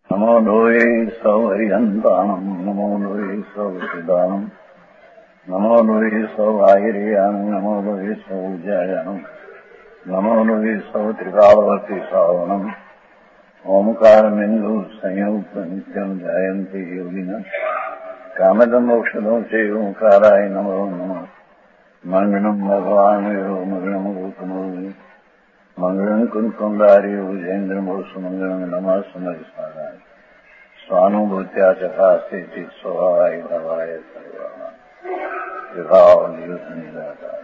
नमो लोये सौहरिहन्ताणम् नमो लोये सौचिदानम् नमो लोये सौभागिर्यानम् नमो लोये सौजायानम् नमो लोये सौत्रिकालवती सावनम् ओंकारमिन्दु संयुक्त नित्यम् जायन्ति योगिनः कामदमोक्षदं च ओंकाराय नमो नमः मंगलम् भगवान् मंगलम् गौतमो मंगलम् कुंकुंडार्यो भुजेन्द्रमोसु मंगलम् नमः समयसाराय स्वानुभूत्या चकास्ते चित् स्वभावाय भवाय सर्वाः विभाव नियुक्त निराकार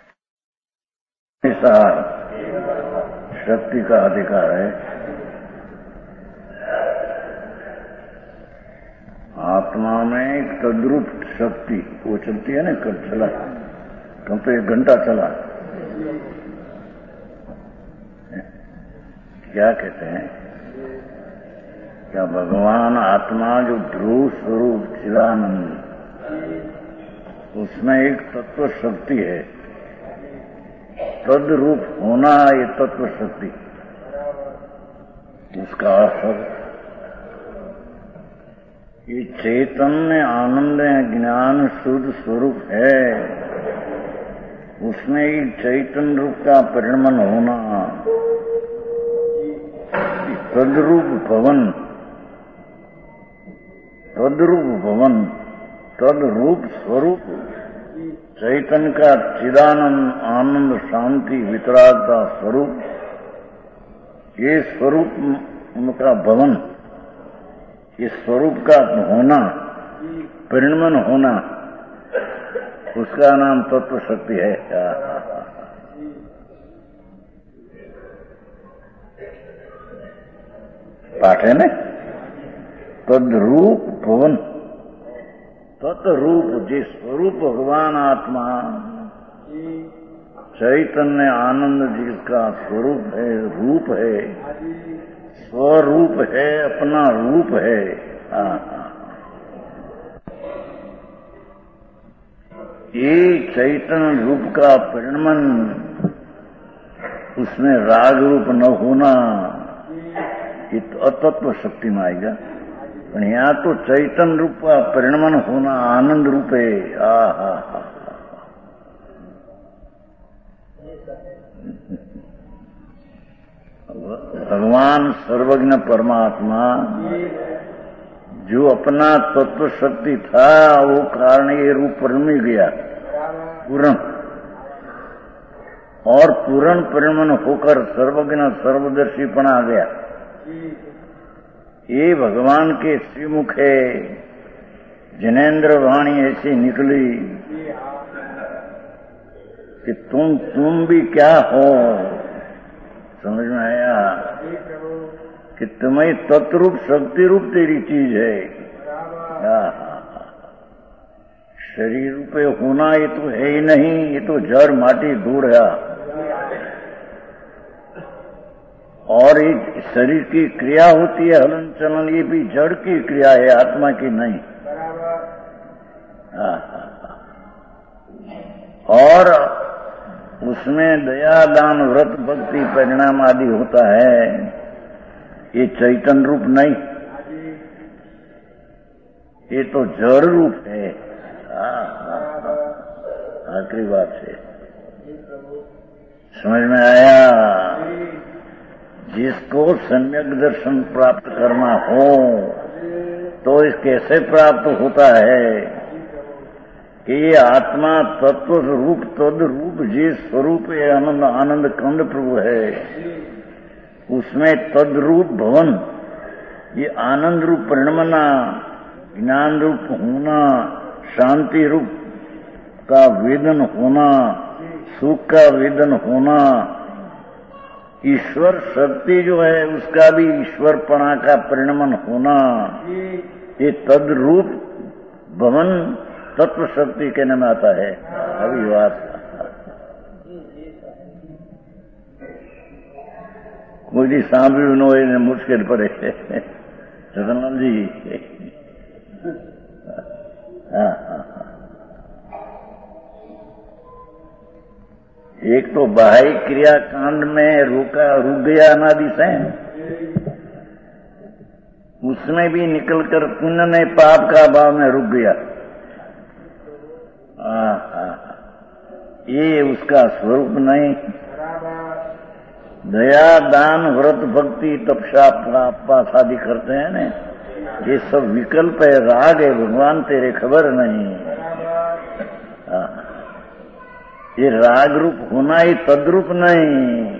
ऐसा शक्ति का अधिकार है। आत्मा में एक तद्रूप शक्ति वो चलती है ना, कब चला, कम तो 1 घंटा चला। क्या कहते हैं, क्या भगवान आत्मा जो ध्रुव स्वरूप चिदानंद, उसमें एक तत्व शक्ति है, तद्रूप होना, ये तत्व शक्ति, इसका अर्थ ये चैतन्य आनंद ज्ञान शुद्ध स्वरूप है, उसमें एक चैतन्य रूप का परिणमन होना, तद्रूप भवन, तद्रूप स्वरूप चैतन्य का चिदानंद आनंद शांति वितरागता स्वरूप, ये स्वरूप उनका भवन, इस स्वरूप का होना, परिणमन होना, उसका नाम तत्व शक्ति है। पाठ है न, तद्रूप भवन, तत्रूप जिस स्वरूप भगवान आत्मा चैतन्य आनंद जिसका स्वरूप है, रूप है, स्वरूप है, अपना रूप है। ये चैतन्य रूप का परिणमन, उसमें राग रूप न होना, ये तो अतत्व शक्ति में आएगा। पर यहाँ तो चैतन्य रूप का परिणमन होना, आनंद रूप है। भगवान सर्वज्ञ परमात्मा जो अपना तत्व शक्ति था, वो कारण ये रूप परिणमी गया पूर्ण, और पूर्ण परिणमन होकर सर्वज्ञ सर्वदर्शीपना आ गया। ये भगवान के श्रीमुख है, जिनेन्द्र वाणी ऐसी निकली कि तुम भी क्या हो, समझ में आया कि तुम्हें तत्रूप शक्ति रूप तेरी चीज है। शरीर रूपे होना ये तो है ही नहीं, ये तो जड़ माटी दूर है। और एक शरीर की क्रिया होती है, हलन चलन, ये भी जड़ की क्रिया है, आत्मा की नहीं। और उसमें दया दान व्रत भक्ति परिणाम आदि होता है, ये चैतन्य रूप नहीं, ये तो जड़ रूप है। आखिरी बात है, समझ में आया? जिसको सम्यक दर्शन प्राप्त करना हो तो इस कैसे प्राप्त होता है कि ये आत्मा तत्व रूप तद रूप जिस स्वरूप आनंद आनंद कंद प्रभु है, उसमें तद्रूप भवन, ये आनंद रूप परिणमना, ज्ञान रूप होना, शांति रूप का वेदन होना, सुख का वेदन होना, ईश्वर शक्ति जो है उसका भी ईश्वरपणा का परिणमन होना, ये तद्रूप भवन तत्व शक्ति कहने में आता है। अभी बात मुझे सांभी उन्होंने मुश्किल पड़े सदनंद जी। एक तो बाह्य क्रिया कांड में रुक गया अनादि से, उसमें भी निकलकर पुण्य ने पाप का भाव में रुक गया। ये उसका स्वरूप नहीं। दया दान व्रत भक्ति तपस्या पाप आदि करते हैं ना, ये सब विकल्प है, राग है, भगवान तेरे खबर नहीं। ये राग रूप होना ही तद्रूप नहीं।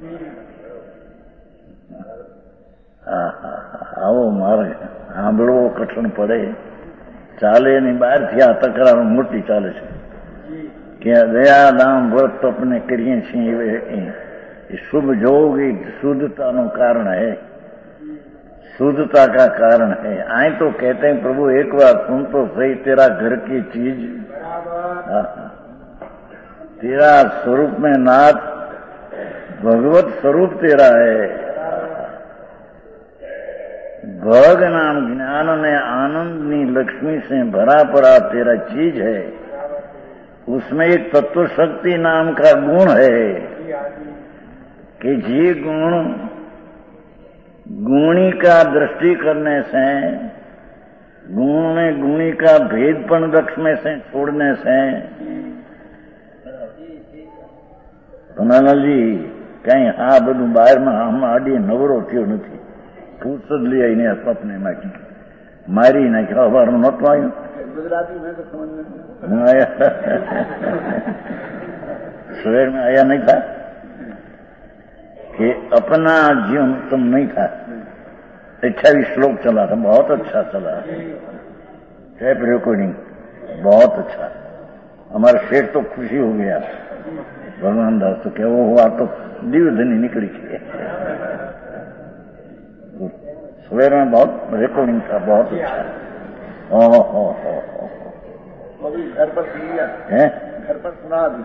આવો માર્ગ સાંભળવો કઠણ પડે, ચાલે ની બહારથી આ તકરાર મોટી ચાલે છે કે દયા દામ વ્રત તપને કરીએ છીએ ये शुभ योग शुद्धता कारण है, शुद्धता का कारण है। आए तो कहते हैं प्रभु एक बार सुन तो सही, तेरा घर की चीज, तेरा स्वरूप में नाथ भगवत स्वरूप तेरा है। भग नाम ज्ञान ने आनंदनी लक्ष्मी से भरा पड़ा तेरा चीज है। उसमें एक तत्व शक्ति नाम का गुण है कि जी गुण गुणी का दृष्टि करने से, गुण में गुणी का भेदपन वृक्ष में से छोड़ने से, जी कहीं हाँ बधु बाहर में हम आड़ी नवरो थयो नहीं, पूछ ली आई ने अपने में मारी ने क्या बार नत आयो गुजराती में तो समझ में आया शहर में आया नहीं था कि अपना जीवन तुम नहीं था। 28 श्लोक चला था, बहुत अच्छा चला, टेप रिकॉर्डिंग बहुत अच्छा। हमारा शेठ तो खुशी हो गया, भगवान दास तो क्या वो हुआ तो दिव्यधनी निकली थी। सवेर में बहुत रिकॉर्डिंग था, बहुत अच्छा। अभी घर पर सुन लिया है, घर पर सुना अभी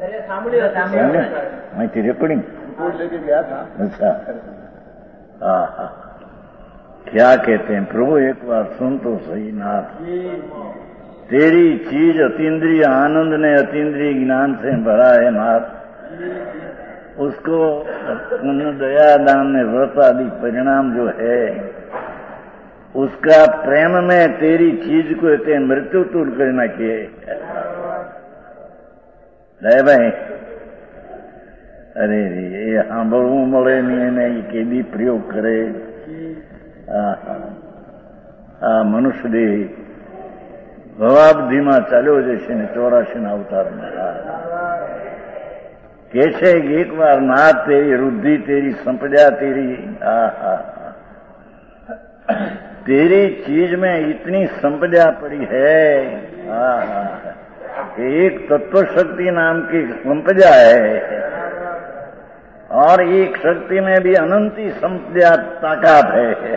मैं थी रिकॉर्डिंग लेके गया था। अच्छा, हाँ, क्या कहते हैं प्रभु एक बार सुन तो सही नाथ, तेरी चीज अतीन्द्रिय आनंद ने अतीन्द्रिय ज्ञान से भरा है नाथ। उसको पुण्य दया दान ने व्रत आदि परिणाम जो है, उसका प्रेम में तेरी चीज को ते मृत्यु तुल करना किए भाई। अरे ये સાંભળવું મળે નહીં એને કેદી પ્રયોગ કરે। આ મનુષ્ય દેહ ભવાબ્ધિમાં ચાલ્યો જશે ને 84 અવતારમાં કે છે કે એક વાર નાથ તેરી रुद्धि तेरी संपदा तेरी तेरी चीज में इतनी संपदा पड़ी है एक तत्व शक्ति नाम की संपदा है, और एक शक्ति में भी अनंती संपदा ताकत है।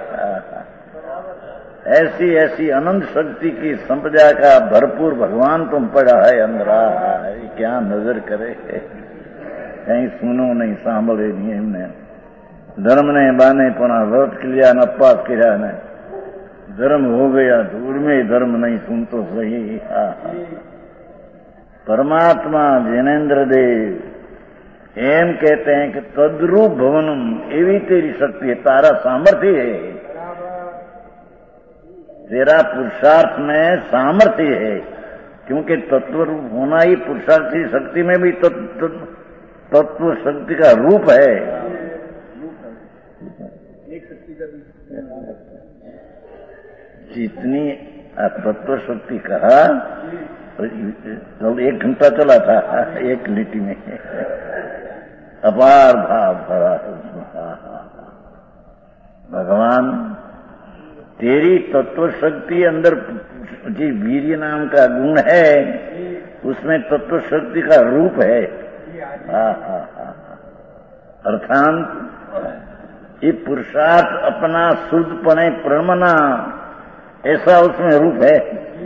ऐसी ऐसी अनंत शक्ति की संपदा का भरपूर भगवान तुम पड़ा है अंदर। क्या नजर करे, कहीं सुनो नहीं, सांभळे नहीं। एमने धर्म ने बाने पुनः व्रत किया न अपास किया ने धर्म हो गया, धूल में धर्म नहीं सुन तो सही। परमात्मा जिनेन्द्र देव एम कहते हैं कि तद्रूप भवनम, एवी तेरी शक्ति है, तारा सामर्थ्य है, तेरा पुरुषार्थ में सामर्थ्य है, क्योंकि तत्व रूप होना ही पुरुषार्थ की शक्ति में भी तत्व शक्ति का रूप है। एक शक्ति का जितनी तत्व शक्ति कहा तो 1 घंटा चला था एक लिटी में, अपार भाव भरा। भगवान तेरी तत्व शक्ति अंदर जी वीर्य नाम का गुण है, उसमें तत्व शक्ति का रूप है। अर्थात ये पुरुषार्थ अपना शुद्धपणे प्रणमना, ऐसा उसमें रूप है।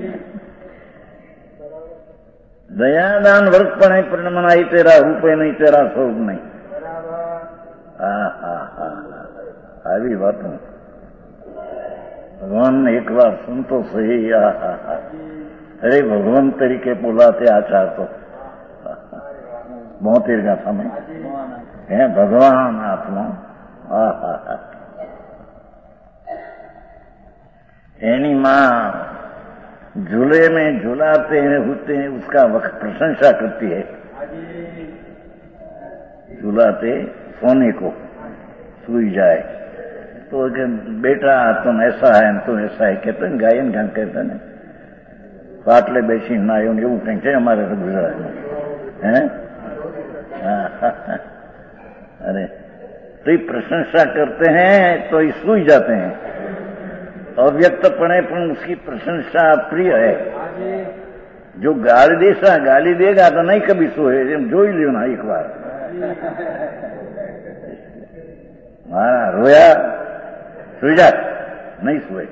दयादान व्रतपणे प्रणमना ही तेरा रूप है, नहीं तेरा स्वरूप नहीं। આવી વાતો भगवान ने एक बार सुन तो सही। अरे भगवान तरीके बोलाते आचार तो 72 का समय है, भगवान आत्मा। एनी माँ झूले में झूलाते हैं होते हैं, उसका वक्त प्रशंसा करती है। झूलाते सोने को सुई जाए तो बेटा तुम ऐसा है तुम ऐसा है कहते हैं, गायन गान कहते हैं पाटले बेसी ना એવું કંઈક છે અમારે તો ગુજરાતમાં હે। अरे तो ये प्रशंसा करते हैं तो ये सूझ जाते हैं। अव्यक्तपणे पण उसकी प्रशंसा प्रिय है। जो गाली देगा तो नहीं कभी सोए, जोई लियो ना एक बार। मारा रोया सोई जा नहीं सोए।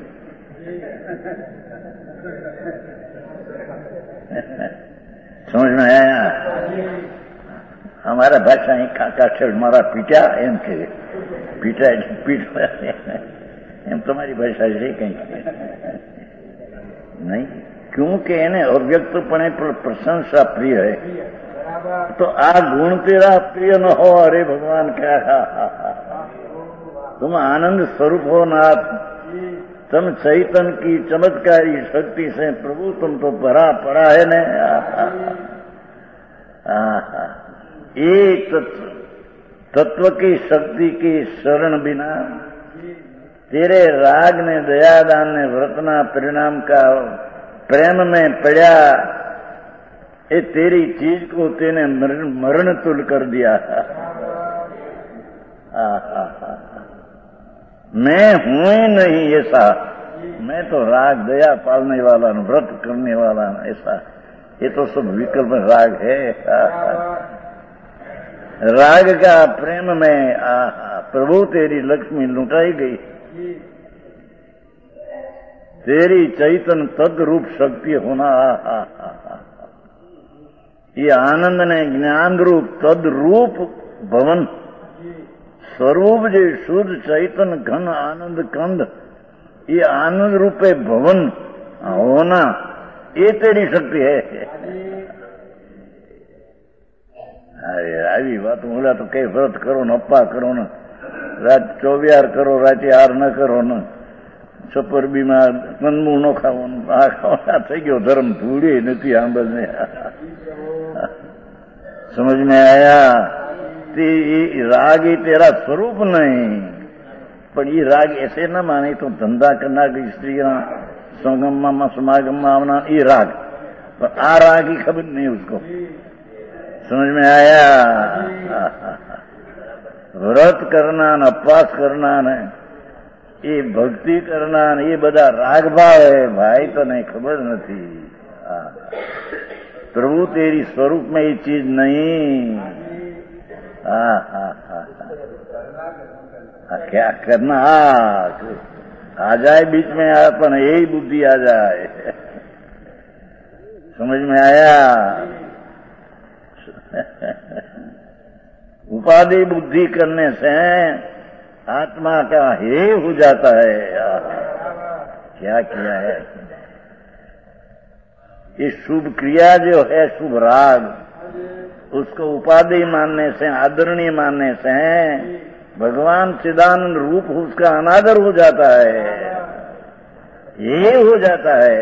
समझ में आया? हमारा भाषा ही काका छेड़ मारा पीटा एम के पीटा एम तुम्हारी भाषा है कहीं नहीं, क्योंकि इन्हें अव्यक्तपणे पर प्रशंसा प्रिय है। तो आ गुण तेरा प्रिय न हो, अरे भगवान क्या तुम आनंद स्वरूप हो नाथ, तुम चैतन्य की चमत्कारी शक्ति से प्रभु तुम तो भरा पड़ा है ने। एक तत्व की शक्ति की शरण बिना तेरे राग ने दयादान ने व्रतना परिणाम का प्रेम में पड़ा, ये तेरी चीज को तेने मरण तुल कर दिया। मैं हूं ही नहीं ऐसा, मैं तो राग दया पालने वाला व्रत करने वाला ऐसा, ये तो सब विकल्प राग है। राग का प्रेम में प्रभु तेरी लक्ष्मी लुटाई गई, तेरी चैतन्य तद रूप शक्ति होना। ये आनंद ने ज्ञान रूप तद रूप भवन स्वरूप जे शुद्ध चैतन्य घन आनंद कंद, ये आनंद रूपे भवन होना, ये तेरी शक्ति है। अरे આવી વાત બોલા તો કઈ વ્રત કરો ને અપ્પા કરો ને રાત 24 કરો રાતે 8 ન કરો ને સપરબીમાં કંદમૂળ ન ખાવાનું, આ ખાવા થઈ ગયો ધર્મ ધૂળી નથી આંબલ ને। समझ में आया? राग ही तेरा स्वरूप नहीं, पर ये राग ऐसे न माने तो धंधा करना कि स्त्री संगम में समागम में आना, ये राग, पर आ राग ही खबर नहीं उसको। समझ में आया? व्रत करना न उपवास करना न ये भक्ति करना न ये बधा राग भाव है भाई, तो नहीं खबर नहीं। प्रभु तेरी स्वरूप में ये चीज नहीं। क्या करना आ जाए बीच में अपन यही बुद्धि आ जाए। समझ में आया? उपाधि बुद्धि करने से आत्मा का हे हो जाता है। क्या किया है? ये शुभ क्रिया जो है शुभ राग, उसको उपाधि मानने से आदरणीय मानने से भगवान चिदानंद रूप उसका अनादर हो जाता है, ये हो जाता है।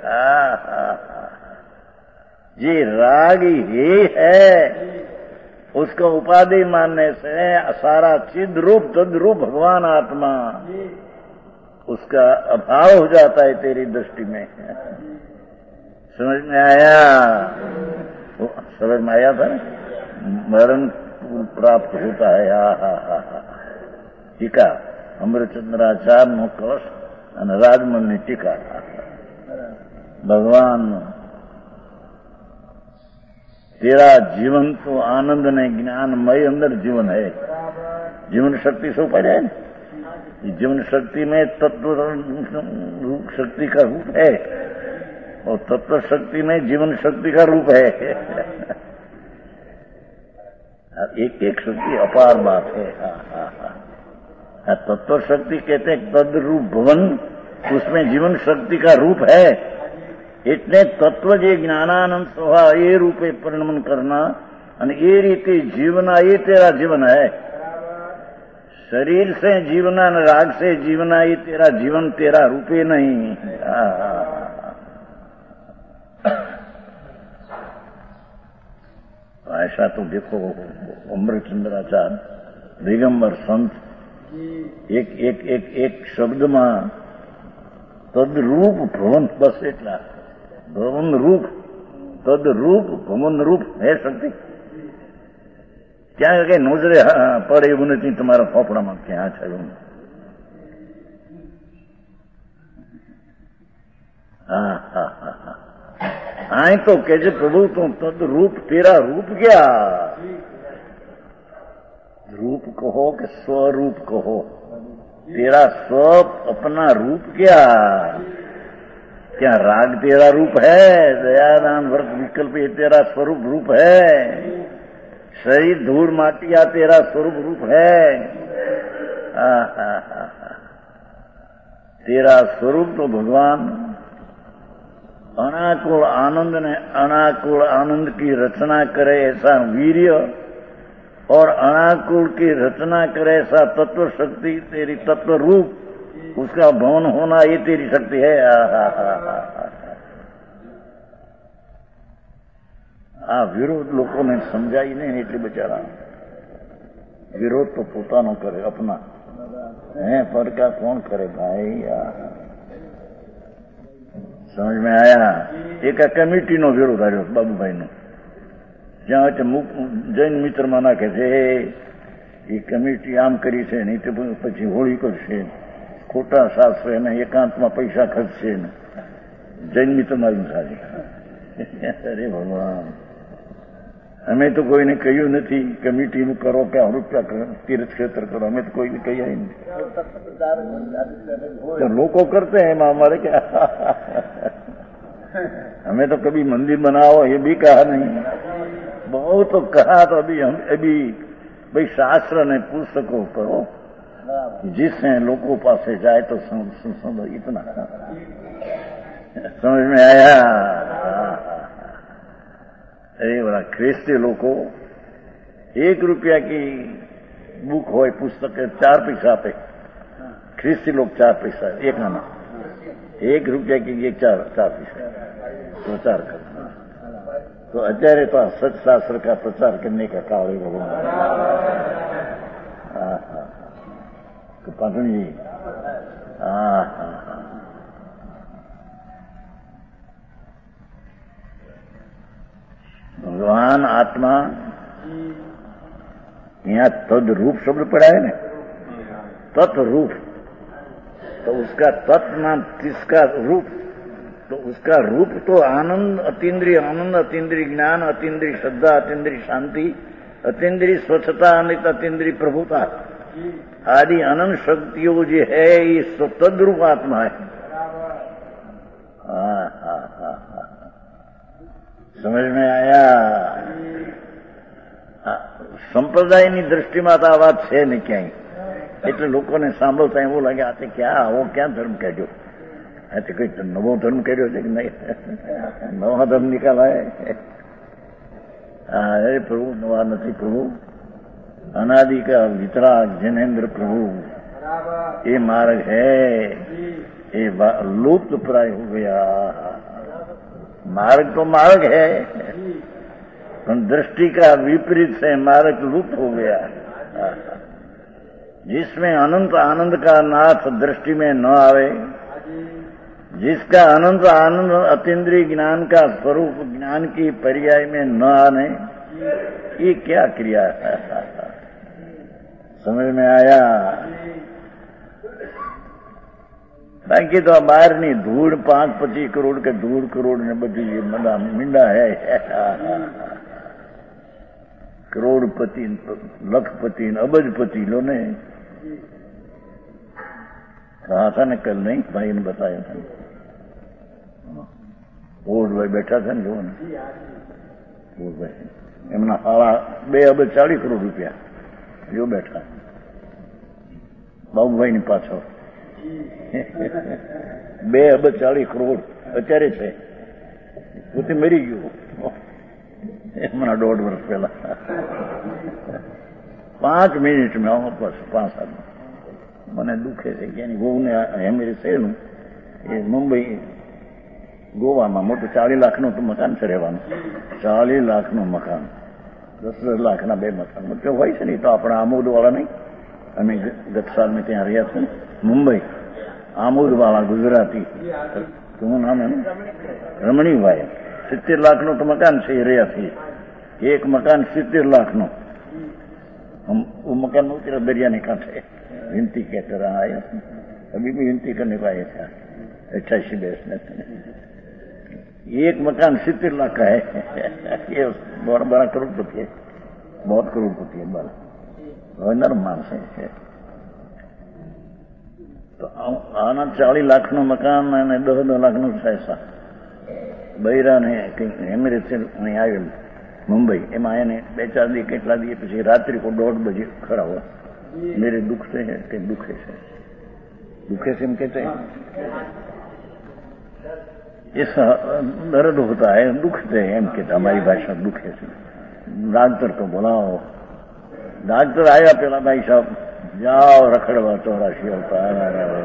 ये राग ये है, उसको उपाधि मानने से सारा चिद रूप तद रूप भगवान आत्मा उसका अभाव हो जाता है तेरी दृष्टि में। समझ में आया? समझ में आया था? मरण प्राप्त होता है। टीका अमृतचंद्राचार्य नो कलश અને રાજમલની ટીકા। भगवान तेरा जीवन तो आनंद ने ज्ञानमय अंदर जीवन है। जीवन शक्ति से ऊपर है, जीवन शक्ति में तत्व रूप शक्ति का रूप है और तत्व शक्ति में जीवन शक्ति का रूप है। एक एक शक्ति अपार बात है। तत्व शक्ति कहते हैं तद रूप भवन, उसमें जीवन शक्ति का रूप है। इतने तत्व जे ज्ञानानंद स्वभाव ये रूपे परिणमन करना અને એ રીતે જીવના એ તેરા જીવન है। शरीर से जीवना न राग से जीवना, ये तेरा जीवन तेरा रूपे नहीं। ऐसा तो देखो अमृतचंद्राचार्य दिगंबर संत एक शब्दમાં તદરૂપ ભવન, બસ એટલા ભવન રૂપ, તદરૂપ ભવન રૂપ હે શક્તિ. ક્યાં કઈ નોજરે પડે એવું નથી તમારા ફોફડામાં ક્યાં થયું. આય તો કે છે પ્રભુ તું તદરૂપ, તેરા રૂપ क्या, रूप कहो कि स्वरूप कहो, तेरा स्व अपना रूप क्या? क्या राग तेरा रूप है? दयादान व्रत विकल्प ये तेरा स्वरूप रूप है? शरीर धूल माटिया तेरा स्वरूप रूप है? तेरा स्वरूप तो भगवान अनाकुल आनंद ने अनाकुल आनंद की रचना करे ऐसा वीर्य, और अनाकुल की रचना करे ऐसा तत्व शक्ति, तेरी तत्व रूप, उसका भवन होना ये तेरी शक्ति है. आ विरोध लोगों ने समझाई नहीं એટલે बेचारा विरोध तो પોતાનો કરે अपना है, फर्का कौन करे भाई. समझ में आया. एक कमिटी नो विरोध आयो बाबूभाई नो, જ્યાં જૈન મિત્રમાં નાખે છે એ કમિટી આમ કરી છે, નહીં તો પછી હોળી કરશે, ખોટા શાસ્ત્ર એને એકાંતમાં પૈસા ખર્ચશે ને જૈન મિત્રમાં આવીને સારી. અરે ભગવાન, અમે તો કોઈને કહ્યું નથી કમિટીનું કરો કે રૂપિયા તીર્થ ક્ષેત્ર કરો, અમે તો કોઈને કહ્યા નહીં. લોકો કરते हैं એમાં અમારે क्या. हमें तो कभी मंदिर बनाओ ये भी कहा नहीं, बहुत तो कहा तो अभी भाई शास्त्र ने पुस्तकों करो जिससे लोगों पास जाए तो इतना समझ में आया. अरे बड़ा ख्रिस्ती लोगों 1 रुपया की बुक हो पुस्तक 4 पैसा पे, ख्रिस्ती लोग 4 पैसा एक आना, 1 रुपया की ये 4 पैसा प्रचार करना. तो अत्यारे तो सच शास्त्र का प्रचार करने का काल है भगवान. तो पाटन जी भगवान आत्मा यहाँ तद रूप शब्द पड़ा है ना, तत्रूप, तो उसका तत् नाम किसका रूप, तो उसका रूप तो आनंद, अतीन्द्रिय आनंद, अतीन्द्रिय ज्ञान, अतीन्द्रिय श्रद्धा, अतीन्द्रिय शांति, अतीन्द्रिय स्वच्छता, अनित अतीन्द्रिय प्रभुता आदि अनंत शक्तियों जो है ये तद्रूप आत्मा है. समझ में आया. સંપ્રદાયની દૃષ્ટિમાં તો આ વાત છે ને ક્યાંય, એટલે લોકોને સાંભળતા એવું લાગે આ તે ક્યાં આવો ક્યાં ધર્મ કાઢ્યો, આ તે કઈ નવો ધર્મ કર્યો છે કે નહીં, નવા ધર્મ નિકાલા है. अरे प्रभु नवा नहीं, प्रभु अनादि का वितराग जिनेन्द्र प्रभु ये मार्ग है, ये लुप्त प्राय हो गया. मार्ग तो मार्ग है, दृष्टि का विपरीत से मार्ग लुप्त हो गया. जिसमें अनंत आनंद का नाथ दृष्टि में न आवे, जिसका अनंत आनंद अतीन्द्रिय ज्ञान का स्वरूप ज्ञान की पर्याय में न आने, ये क्या क्रिया है. समझ में आया. बाकी तो બહારની ધૂળ 5-25 કરોડ કે ધૂળ કરોડ ને બધી બધા મીંડા है. करोड़पति, लखपति, अबजपति लो ने कहा था न कल, नहीं भाई ने बताया था. बोर्ड भाई बैठा था जो बोर्ड भाई एमना 2 અબજ 40 કરોડ રૂપિયા जो बैठा बाबू भाई ની પાછળ 2 અબજ 40 કરોડ અત્યારે છે, પોતે મરી ગયો हमारा 1.5 વર્ષ पहला 5 મિનિટ में बस 5 आदमी મને દુખે છે કે એની વહુને હેમેરી શહેરનું એ મુંબઈ ગોવામાં મોટું 40 લાખનું તો મકાન છે રહેવાનું. 40 લાખનું મકાન, 10 લાખના 2 મકાન મતલબ હોય છે ને. તો આપણા આમોદવાળા નહીં, અમે ગત સાલ મેં ત્યાં રહ્યા છીએ મુંબઈ. આમોદવાળા ગુજરાતી, શું નામ એનું? રમણીભાઈ. 70 લાખનું તો મકાન છે એ રહ્યા છીએ. એક મકાન 70 લાખનું. वो मकान उतरा दरिया ने कांठे विनती कहते रहा है. अभी भी विनती करने को आए थे 88 बैसने. एक मकान 70 लाख का है. ये बहुत बड़ा करोड़पति है, बहुत करोड़पति है बड़ा, नर्म मानस है. तो आना 40 लाख નું મકાન અને 10 લાખનું પૈસા બૈરાને એમિરેટ से અહીં આવેલ मुंबई. એમાં એને 2-4 દી કેટલા દી પછી રાત્રિ को 1:30 बजे खड़ा हुआ. मेरे दुख से है कि दुखे से, दुखे से हम कहते हैं ऐसा दर्द होता है, दुखते हैं हम कहते, हमारी भाषा दुखे से. डॉक्टर को बुलाओ. डॉक्टर आया पेला भाई साहब जाओ रखड़वा 84 अवतार.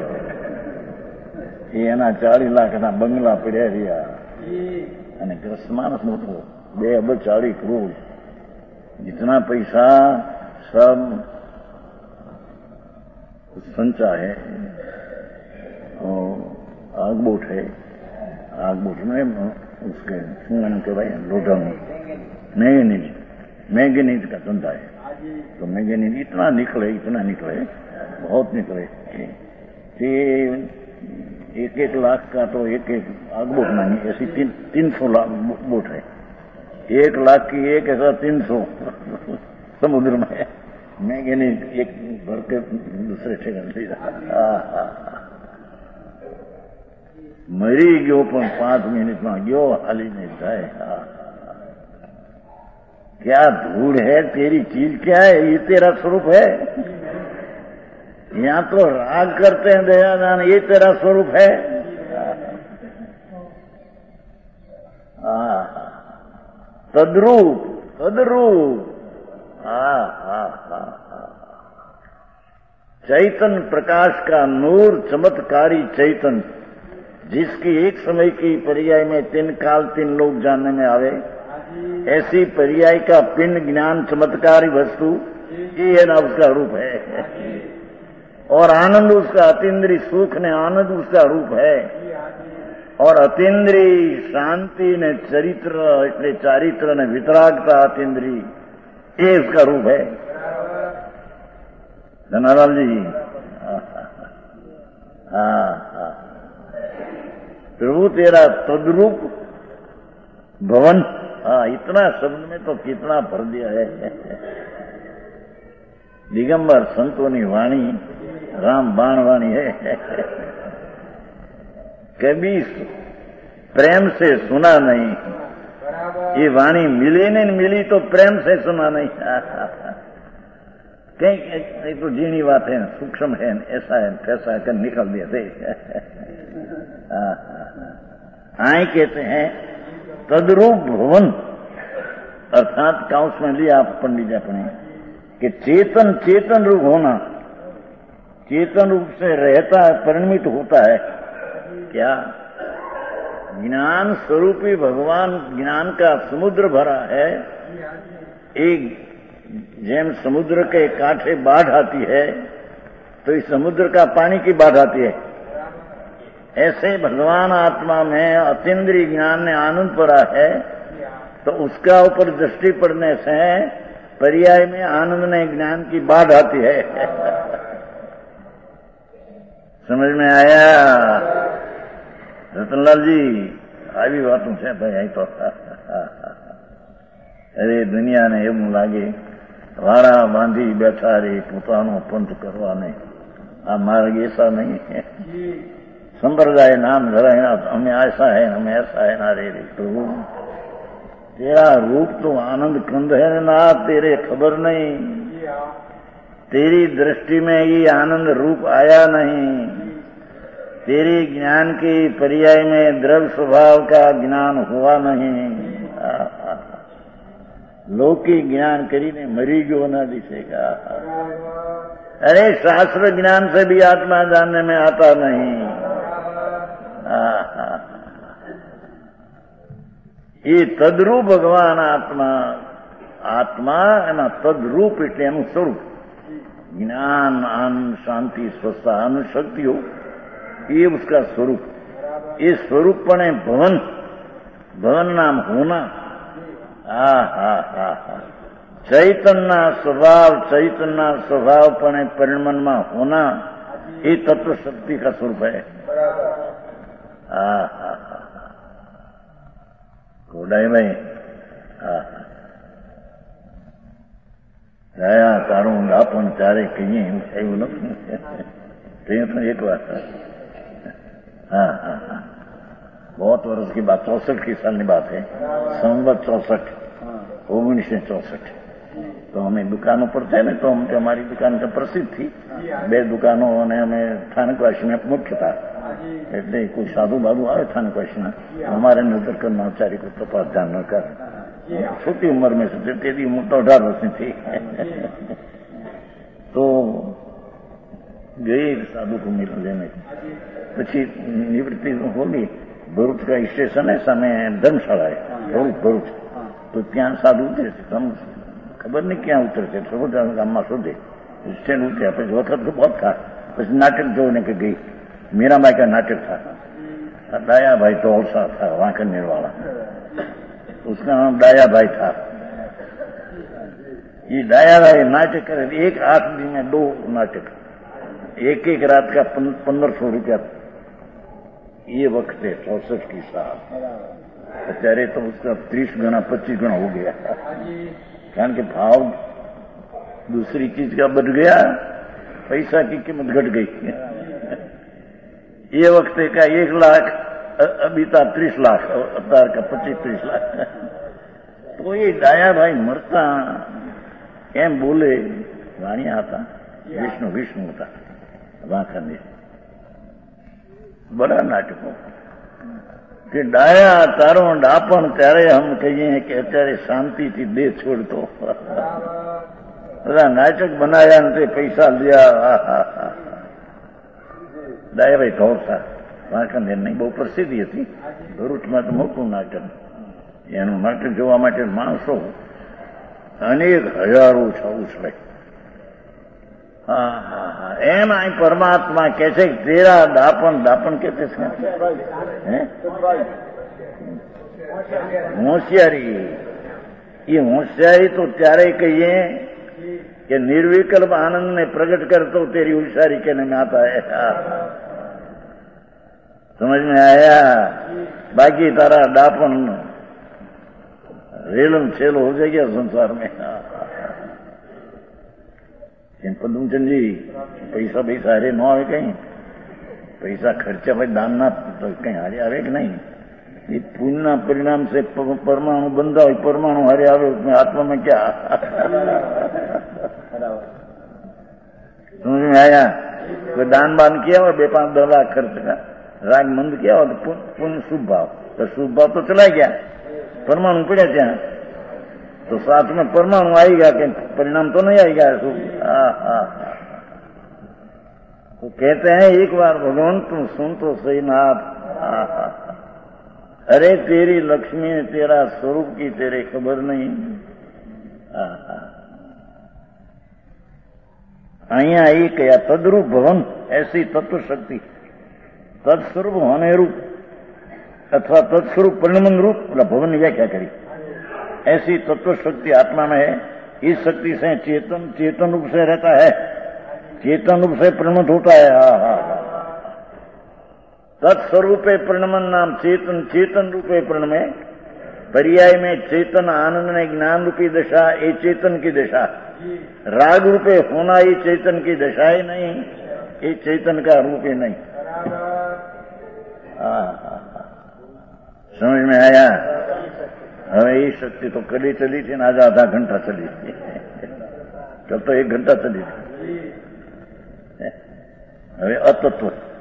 એના 40 લાખના બંગલા પડ્યા રહ્યા અને ગ્રસ્ત માણસ નહોતો. 2 અબજ 40 करोड़ जितना पैसा सब संचा है. और आगबोट है, आगबोट में उसके सुंगन के भाई लोटा में मैगनीज का धंधा है. तो मैगनीज इतना निकले, बहुत निकले. 1-1 लाख का तो एक आगबोट नहीं, ऐसी 300 बोट है. 1 लाख की एक ऐसा 300 समुद्र में मैगनी एक भर के दूसरे ठेकाने ले जा. मरी गयो पण 5 मिनट में गयो हाली नहीं जाए. क्या धूल है तेरी, चीज क्या है, ये तेरा स्वरूप है. यहाँ तो राग करते हैं दयादान, ये तेरा स्वरूप है. तद्रूप चैतन्य प्रकाश का नूर, चमत्कारी चैतन्य, जिसकी एक समय की पर्याय में 3 काल 3 लोग जानने में आवे, ऐसी पर्याय का पिंड ज्ञान चमत्कारी वस्तु ये ना उसका रूप है. और आनंद उसका अतीन्द्रिय सुख ने आनंद उसका रूप है. और अतीन्द्रिय शांति ने चरित्र એટલે ચારિત્ર ને વિતરાગતા અતીन्द्रिय ये उसका रूप है. धनालाल जी प्रभु तेरा तद्रूप भवन. इतना शब्द में तो कितना भर दिया है. दिगंबर संतों की वाणी राम बाण वाणी है. कभी प्रेम से सुना नहीं, ये वाणी मिली नहीं, मिली तो प्रेम से सुना नहीं. कहीं तो जीनी बात है, सूक्ष्म है, ऐसा है, फैसा कर निकल दिए थे. आए कहते हैं तद्रूप भवन, अर्थात काउंस में लिया आप पंडित जी अपने कि चेतन रूप होना, चेतन रूप से रहता है, परिणमित होता है. क्या ज्ञान स्वरूपी भगवान ज्ञान का समुद्र भरा है. एक जेम समुद्र के कांठे बाढ़ आती है तो इस समुद्र का पानी की बाढ़ आती है. ऐसे भगवान आत्मा में अतीन्द्रिय ज्ञान ने आनंद पड़ा है, तो उसका ऊपर दृष्टि पड़ने से पर्याय में आनंद ने ज्ञान की बाढ़ आती है. समझ में आया रतनलाल जी? આવી વાતો છે ભાઈ. અહીં તો અરે દુનિયાને એમ લાગે વારા બાંધી બેઠા રે પોતાનો પંથ કરવા નહીં. આ માર્ગ ऐसा नहीं है. संप्रदाय नाम धरा है, हमें ऐसा है, हमें ऐसा है ना. रे प्रभु तेरा रूप तो आनंद कंद है ना, तेरे खबर नहीं. तेरी दृष्टि में ये आनंद रूप आया नहीं. तेरे ज्ञान के पर्याय में द्रव्य स्वभाव का ज्ञान हुआ नहीं. लौकिक ज्ञान करीने मरी गयो ना दिसेगा. अरे शास्त्र ज्ञान से भी आत्मा जानने में आता नहीं। ये तद्रूप भगवान आत्मा एना तद्रूप એટલે એનું સ્વરૂપ ज्ञान आनंद शांति स्वस्थता अनुशक्ति हो ये उसका स्वरूप। ये स्वरूप पण भवन नाम होना। चैतन्य स्वभाव पण परिणमन में होना ये तत्व शक्ति का स्वरूप है। कोडाई भाई दया तारू अपन त्यारे कहीं એવું નથી तो एक बात है। हाँ बहुत वर्ष की बात 64 की साल की बात है। संवत 1964 तो हमें दुकानों पर थे ना तो हम हमारी दुकान तो प्रसिद्ध थी। 2 दुकानों ने हमें स्थानकवासी में मुख्य था એટલે કોઈ સાધુ બાધુ આવે સ્થાનકવાસી ના हमारे नजर करना चारी को तपास ध्यान न कर। छोटी उम्र में से तेरी उम्र तो 18 वर्ष थी। तो गए साधु को मिल लेने પછી નિવૃત્તિ હોલી ભરૂચ का स्टेशन है सामने धर्मशाला है भरूच तो ત્યાં साधु उतरे थे। हम खबर नहीं क्या उतरे थे गाम में शोधे स्टैंड उतरे પછી वक्त तो बहुत था। પછી नाटक જોने के गई मीराबाई का नाटक था। डाया भाई तो और सा था वांकनेर वाला उसका नाम डाया भाई था। ये डाया भाई नाटक करे एक 8 दिन में 2 नाटक एक रात का 1500 रुपया। ये वक्त है 64 की साल। अत्यारे तो उसका 30 गुना 25 गुना हो गया कारण के भाव दूसरी चीज का बढ़ गया पैसा की कीमत घट गई। ये वक्त का 1 लाख अभी था 30 लाख अतार का 25-30 लाख। तो ये डाया भाई मरता एम बोले वाणी आता विष्णु होता वाखंडी बड़ा नाटकों कि डाया तारो डापण त्यारे हम कहिए कि अत्यारे शांति थी दे छोड़ दो। बड़ा नाटक बनाया ने पैसा लिया। डाया भाई गौर था વાંકાનેર નહીં બહુ પ્રસિદ્ધિ હતી ભરૂચમાં તો મોટું નાટક એનું નાટક જોવા માટે માણસો અનેક હજારો છાવું છે। એમ આ પરમાત્મા કહે છે તેરા દાપણ कहते हैं હોશિયારી। ये होशियारी तो त्यारे कहिए कि निर्विकल्प आनंद में प्रकट कर तो तेरी होशियारी कहने में आता है। समझ में आया? बाकी तारा डापन रेलम छेलो हो जाएगा संसार में। पदमचंद जी पैसा हारे न आवे कहीं पैसा खर्चा भाई दान ना तो कहीं हारे आवे कि नहीं। ये पुण्य परिणाम से परमाणु बंधा हो परमाणु हारे आवे उसमें आत्मा में क्या। समझ में आया? कोई दान बान किया और 2-5 लाख खर्च का राग मंद किया और पुण्य शुभ भाव तो चला गया परमाणु पड़ा क्या तो साथ में परमाणु आएगा कि परिणाम तो नहीं आएगा। तो कहते हैं एक बार भगवान तुम सुन तो सही नाथ। अरे तेरी लक्ष्मी तेरा स्वरूप की तेरे खबर नहीं। अहिया ये कया तद्रूप भवन ऐसी तत्व शक्ति तत्स्वरूप होने रूप अथवा तत्स्वरूप परिणमन रूप भवन की व्याख्या करी। ऐसी तत्व शक्ति आत्मा में है। इस शक्ति से चेतन रूप से रहता है चेतन रूप से परिणमित होता है। तत्स्वरूपे परिणमन नाम चेतन रूपे परिणमे। पर्याय में चेतन आनंद में ज्ञान रूपी दशा ये चेतन की दशा। राग रूपे होना ये चेतन की दशा ही नहीं ये चेतन का रूप ही नहीं। समझ में आया? હવે એ શક્તિ તો કદી ચલી છે ને આજે આધા ઘંટા ચલી છે કલ તો 1 घंटा चली थी। હવે અતત્વ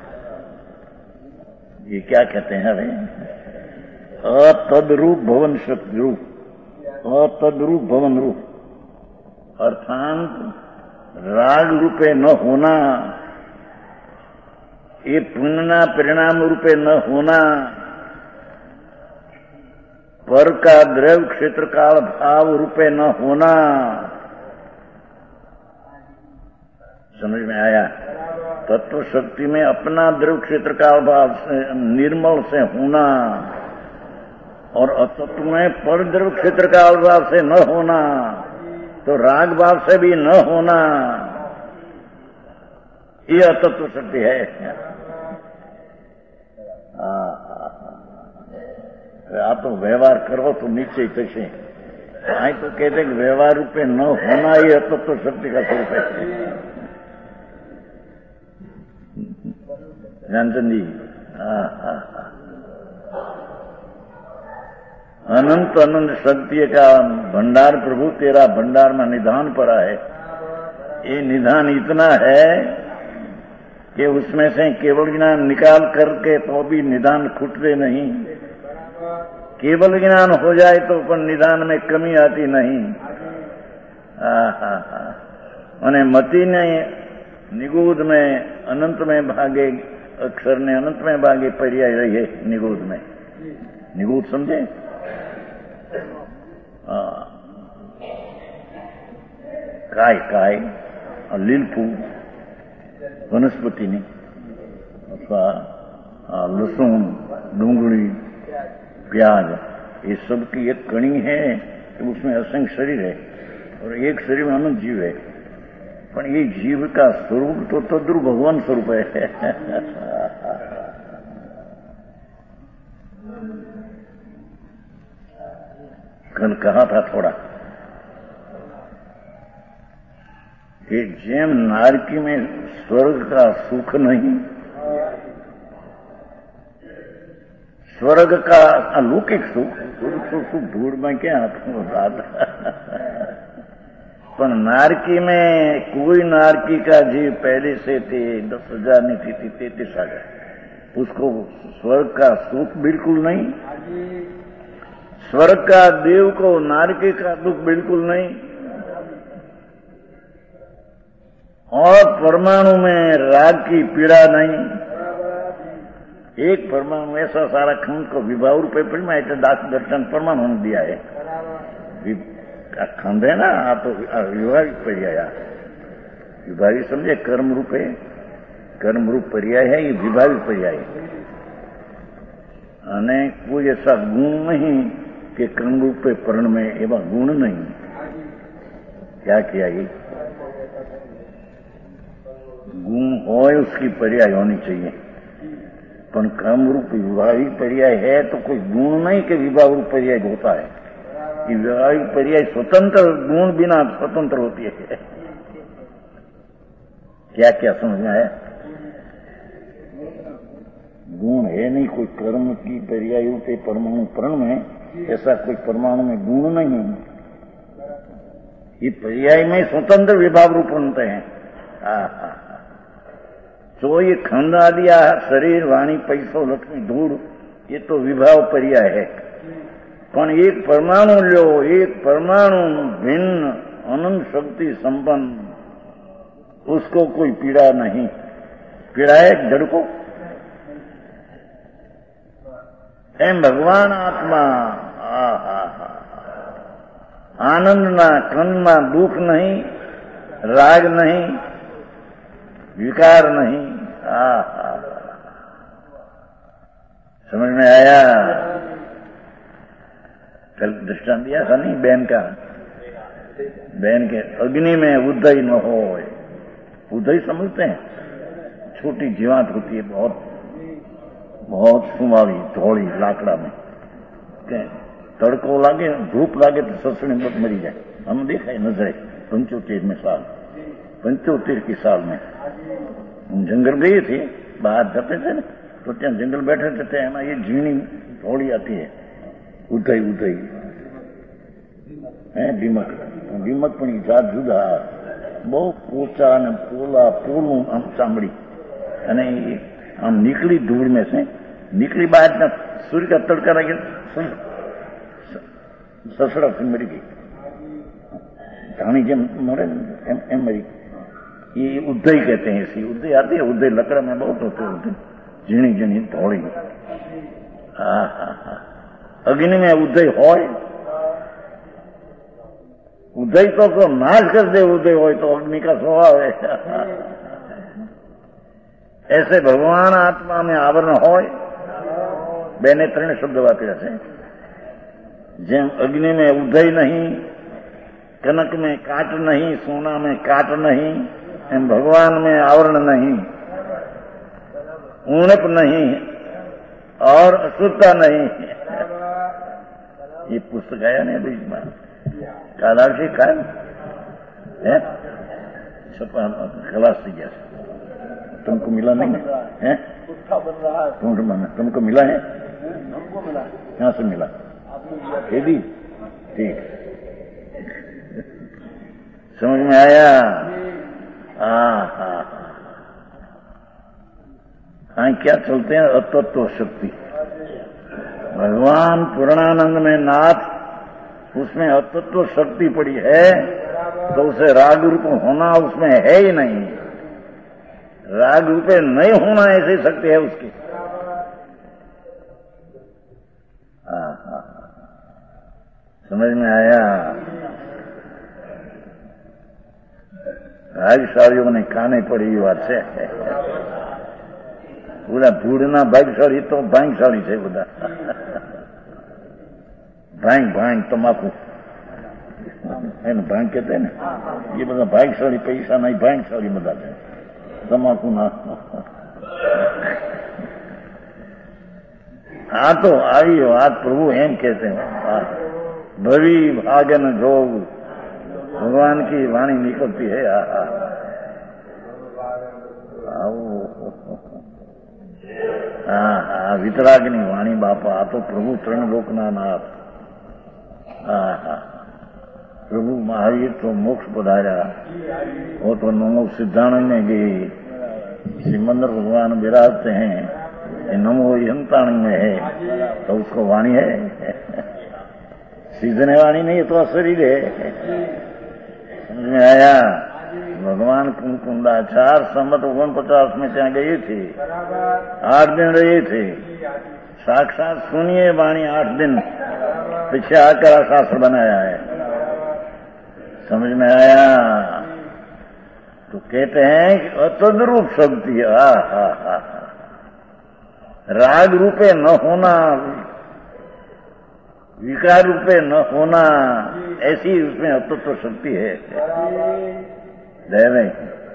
ये क्या कहते हैं? हमें अतद्रूप भवन शक्ति रूप अतद्रूप भवन रूप अर्थात राग रूपे न होना, ये पुण्यना परिणाम रूपे न होना, पर का द्रव्य क्षेत्र काल भाव रूपे न होना, समझ में आया? तत्व शक्ति में अपना द्रव्य क्षेत्र काल भाव से निर्मल से होना और अतत्व में पर द्रव्य क्षेत्र काल भाव से न होना, तो राग भाव से भी न होना, ये अतत्व शक्ति है। आप तो व्यवहार करो तो नीचे तैसे आई तो कहते कि व्यवहार रूपे न होना ही अतत्व शक्ति का स्वरूप है। जानचंद जी, अनंत अनंत शक्ति का भंडार प्रभु तेरा भंडार में निधान पड़ा है। ये निधान इतना है कि उसमें से केवल ज्ञान निकाल करके तो भी निधान खुटते नहीं। केवल ज्ञान हो जाए तो पर निधान में कमी आती नहीं। અને મતીને નિગૂઢ में अनंत में भागे, अक्षर ने अनंत में भागे पर्याय रही है निगूढ़ में। निगूढ़ समझे? काय काय લીલપું વનસ્પતિની અથવા लहसुन, डूंगरी, प्याज, ये सब की एक कणी है तो उसमें असंख्य शरीर है और एक शरीर में अनंत जीव है। पर ये जीव का स्वरूप तो तद्रूप भगवान स्वरूप है। कल कहा था थोड़ा कि जेम नारकी में स्वर्ग का सुख नहीं, स्वर्ग का अलौकिक सुख, सुख धूड़ में क्या आपको पर नारकी में कोई नारकी का जीव पहले से थे 10,000 नहीं थी 33,000, उसको स्वर्ग का सुख बिल्कुल नहीं, स्वर्ग का देव को नारकी का दुख बिल्कुल नहीं, और परमाणु में राग की पीड़ा नहीं। एक परमाणु ऐसा सारा खंड को विभाव रूपे फिल्म है दास दर्शन परमाणु ने दिया है। खंड है ना, आप विभागिक पर्याय, विभागिक समझे, कर्म रूप है, कर्म रूप पर्याय है, ये विभागिक पर्याय है। અને કોઈ ऐसा गुण नहीं कि कर्म रूपे पर्ण में एवं गुण नहीं। क्या किया ये गुण हो उसकी पर्याय होनी चाहिए, पर कर्म रूप विभागिक पर्याय है तो कोई गुण नहीं कि विभाग रूप पर्याय होता है। ये विभागिक पर्याय स्वतंत्र, गुण बिना स्वतंत्र होती है। क्या क्या समझ में आया? गुण है नहीं कोई कर्म की पर्याय होते परमाणु पर्ण में, ऐसा कोई परमाणु में गुण नहीं। ये पर्याय में स्वतंत्र विभाग रूप बनते हैं। तो ये खंड आदि शरीर, वाणी, पैसो, लक्ष्मी, धूड़, ये तो विभाव पर्याय है। पर एक परमाणु लो, एक परमाणु भिन्न अनंत शक्ति संपन्न, उसको कोई पीड़ा नहीं। पीड़ा है जड़ को। एम भगवान आत्मा आनंद ना कंद में दुख नहीं, राग नहीं, विकार नहीं। समझ में आया? कल दृष्टांत दिया था नहीं बहन का, बहन के अग्नि में उदय न हो। उदय समझते हैं? छोटी जीवात होती है, बहुत बहुत सुमावी धोड़ी लाकड़ा में, तड़को लागे, धूप लागे तो ससुरी मत मरी जाए। हम देखा है नजरे 75 साल, 75 की साल में हम जंगल गए थे, बाहर जाते थे ना, तो त्या जंगल बैठे थे, एम ये झीणी थोड़ी आती है, उदय उदय है दीमक, दीमक पण जात जुदा, बहुत पोचा ने पोला पोलू आम चामड़ी, અને આમ નીકળી ધૂળ में से निकली बाहर ना, सूर्य का तड़का लगे, ससड़ा फिर मरी गई, धाणी जेम मरे एम मरी। ये उदय कहते हैं। इसी उदय आती है, उदय लकड़ा में बहुत होते हैं, उदय झीणी झीणी थोड़ी। अग्नि में उदय होय, उदय तो नाश कर दे, उदय हो तो अग्नि का स्वभाव है। ऐसे भगवान आत्मा में आवरण होय, बेने 3 शब्द वाक्य છે। જેમ अग्नि में उदय नहीं, कनक में काट नहीं, सोना में काट नहीं, एम भगवान में आवरण नहीं, ऊणप नहीं और अशुद्धता नहीं। ये पुस्तक आया नहीं बीच में, कालाक्षी खाए है, छपा खलास थी गया। तुमको मिला नहीं है? तुमको मिला है? हमको मिला। कहाँ से मिला? खेती? ठीक, समझ में आया? हाँ, क्या चलते हैं? अतत्व शक्ति। भगवान पूर्णानंद में नाथ, उसमें अतत्व शक्ति पड़ी है, तो उसे राग रूप होना उसमें है ही नहीं। राग रूपे नहीं होना ऐसी शक्ति है उसकी। समझ में आया? भाग्यशालियों ने खाने पड़ी ये बात है। पूरा भूड़ना भाग्यशाली तो भाग्यशाली છે બધા। ભાંગ તમાકુ એને ભાંગ કહેते हैं ना, ये બધા ભાગ્યશાળી પૈસા નહીં, ભાગ્યશાળી બધા છે તમાકુ ના। हाँ तो आई बात प्रभु एम कहते हैं, भवी भागन जोग, भगवान की वाणी निकलती है। हाँ, वितरागनी वाणी बापा, आ तो प्रभु 3 लोकना नाथ। प्रभु महावीर तो मोक्ष पधारा, वो तो नमो सिद्धानंद में गई। सिमंदर भगवान विराजते हैं, ये नमो यंताण में है, तो उसको वाणी है। सीधने वाणी नहीं, तो अशरीर है। समझ में आया? भगवान कुंकुंदाचार संवत 49 में ત્યાં गई थी, 8 दिन रही थी। साक्षात सुनिए वाणी 8 दिन पीछे आकर शास्त्र बनाया है। समझ में आया? तो कहते हैं कि अतद्रूप शक्ति, राग रूपे न होना, विकार रूपे न होना, ऐसी उसमें अतत्व शक्ति है। नहीं,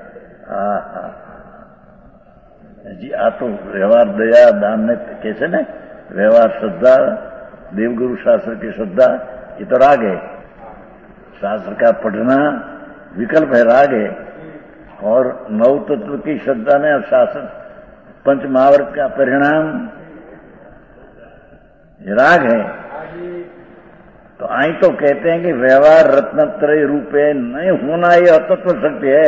जी आ तो व्यवहार दया दान ने कैसे न, व्यवहार श्रद्धा, देवगुरु शास्त्र की श्रद्धा, ये तो राग है। शास्त्र का पढ़ना विकल्प है, राग है। और 9 तत्व की श्रद्धा में और शास्त्र पंच महावर्त का परिणाम राग है। तो आई तो कहते हैं कि व्यवहार रत्नत्रय रूपे नहीं होना, ये अतत्व शक्ति है।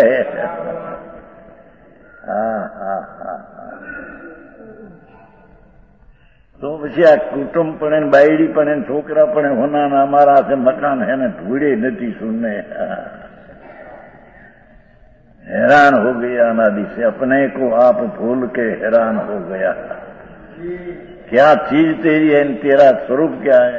तो પછી આ કુટુંબ પણ બાયડી પણ છોકરા પણ હોના, અમારા હાથે મકાન है ने धूड़े नहीं सुनने। हैरान हो गया अनादि से, अपने को आप भूल के हैरान हो गया। क्या चीज तेरी है, तेरा स्वरूप क्या है?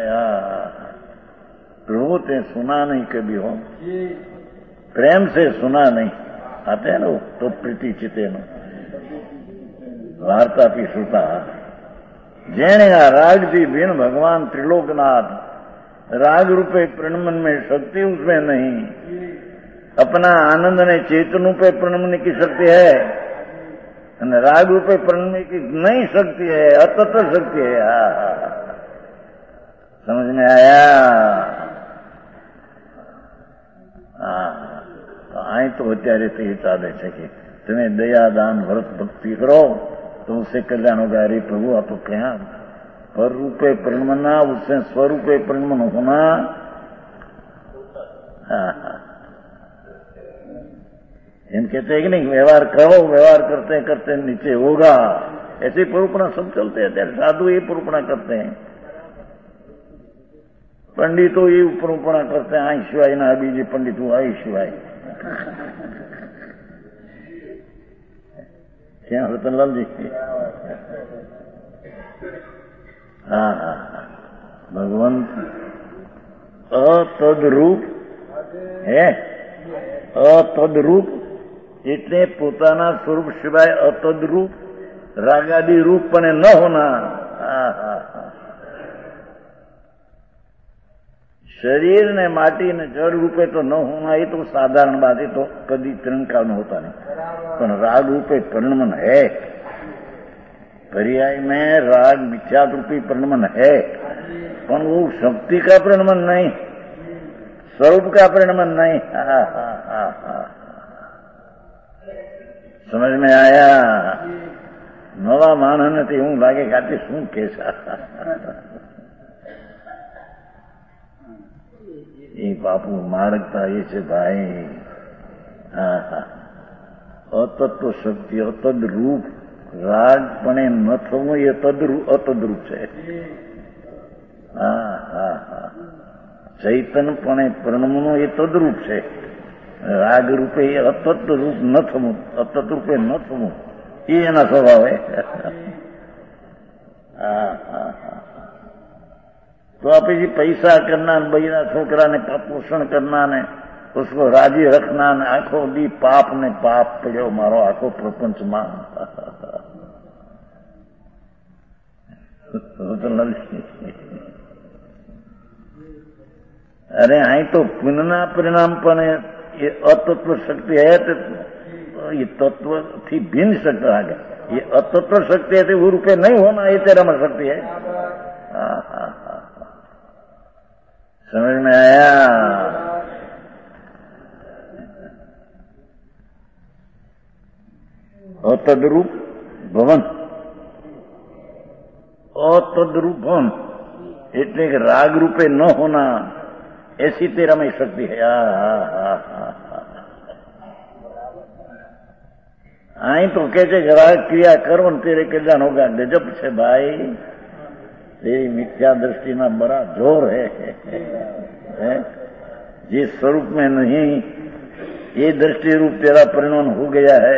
प्रभु ते सुना नहीं कभी हो, प्रेम से सुना नहीं। आते हैं ना तो प्रीति चिते नो वार्ता पी श्रुता, जेने आ राग थी बिन भगवान त्रिलोकनाथ, राग रूपे प्रणमन में शक्ति उसमें नहीं। अपना आनंद ने चेतन पे प्रणमन की शक्ति है, राग रूपे प्रणमन की नहीं शक्ति है, अतत्व शक्ति है। समझ में आया? तो आई तो અત્યારે તો એ ચાલે છે કે તમે દયા દાન વ્રત ભક્તિ કરો तो उससे कल्याण होगा। अरे प्रभु आप तो क्या पर रूपे प्रणमना, उससे स्वरूपे प्रणमन होना। हम कहते हैं कि नहीं, व्यवहार करो, व्यवहार करते करते नीचे होगा। ऐसे परूपणा सब चलते हैं, त्यारे साधु ये परूपणा करते हैं, पंडितो ये परूपणा करते हैं, आई शिवाय ना बीजे पंडित आई शिवाय। क्या रतनलाल जी? हाँ हाँ, भगवंत અતદરૂપ હે, અતદરૂપ એટલે પોતાના સ્વરૂપ સિવાય અતદરૂપ રાગાદી રૂપ પણ ન હોના. शरीर ने माटी ने जड़ रूपे तो न होना, ये तो साधारण बात है, तो कभी तिरंकार में होता नहीं. पर राग रूपे परिणमन है, पर्याय में राग विख्यात रूपी परिणमन है, पर वो शक्ति का परिणमन नहीं, स्वरूप का परिणमन नहीं. समझ में आया? नवा मानव ने हूं लागे खाती शू कैसा એ બાપુ માળકતા એ છે ભાઈ. હા હા, અતત્વ શક્તિ, અતદ રૂપ, રાગ પણ ન થવું એ અતદરૂપ છે. હા હા હા, ચૈતન પણ પરિણમનું એ તદરૂપ છે. રાગ રૂપે એ અતત્વ રૂપ ન થવું, અતત રૂપે ન થવું એ એના સ્વભાવ હે. હા હા હા, तो आप जी पैसा करना, बहिरा छोकरा ने पोषण करना ने उसको राजी रखना ने आखो दी पाप ने पाप पड़ो मारो आखो प्रपंच में. अरे आई तो पुण्यना परिणाम पण ये अतत्व शक्ति है, तो ये तत्व थी भिन्न शक्ति आ गया. ये अतत्व शक्ति है, वो रूपे नहीं होना, ये तेरा में शक्ति है. हाँ हाँ, समझ में आया? अतद्रूप भवन, अतद्रूप भवन એટલે કે રાગ રૂપે ન હોना, ऐसी तेरा में शक्ति है. आई तो कहते राग क्रिया करो न तेरे कल्याण होगा. गजब છે भाई, तेरी मिथ्या दृष्टि ना बड़ा जोर है. जिस स्वरूप में नहीं, ये दृष्टि रूप तेरा परिणाम हो गया है.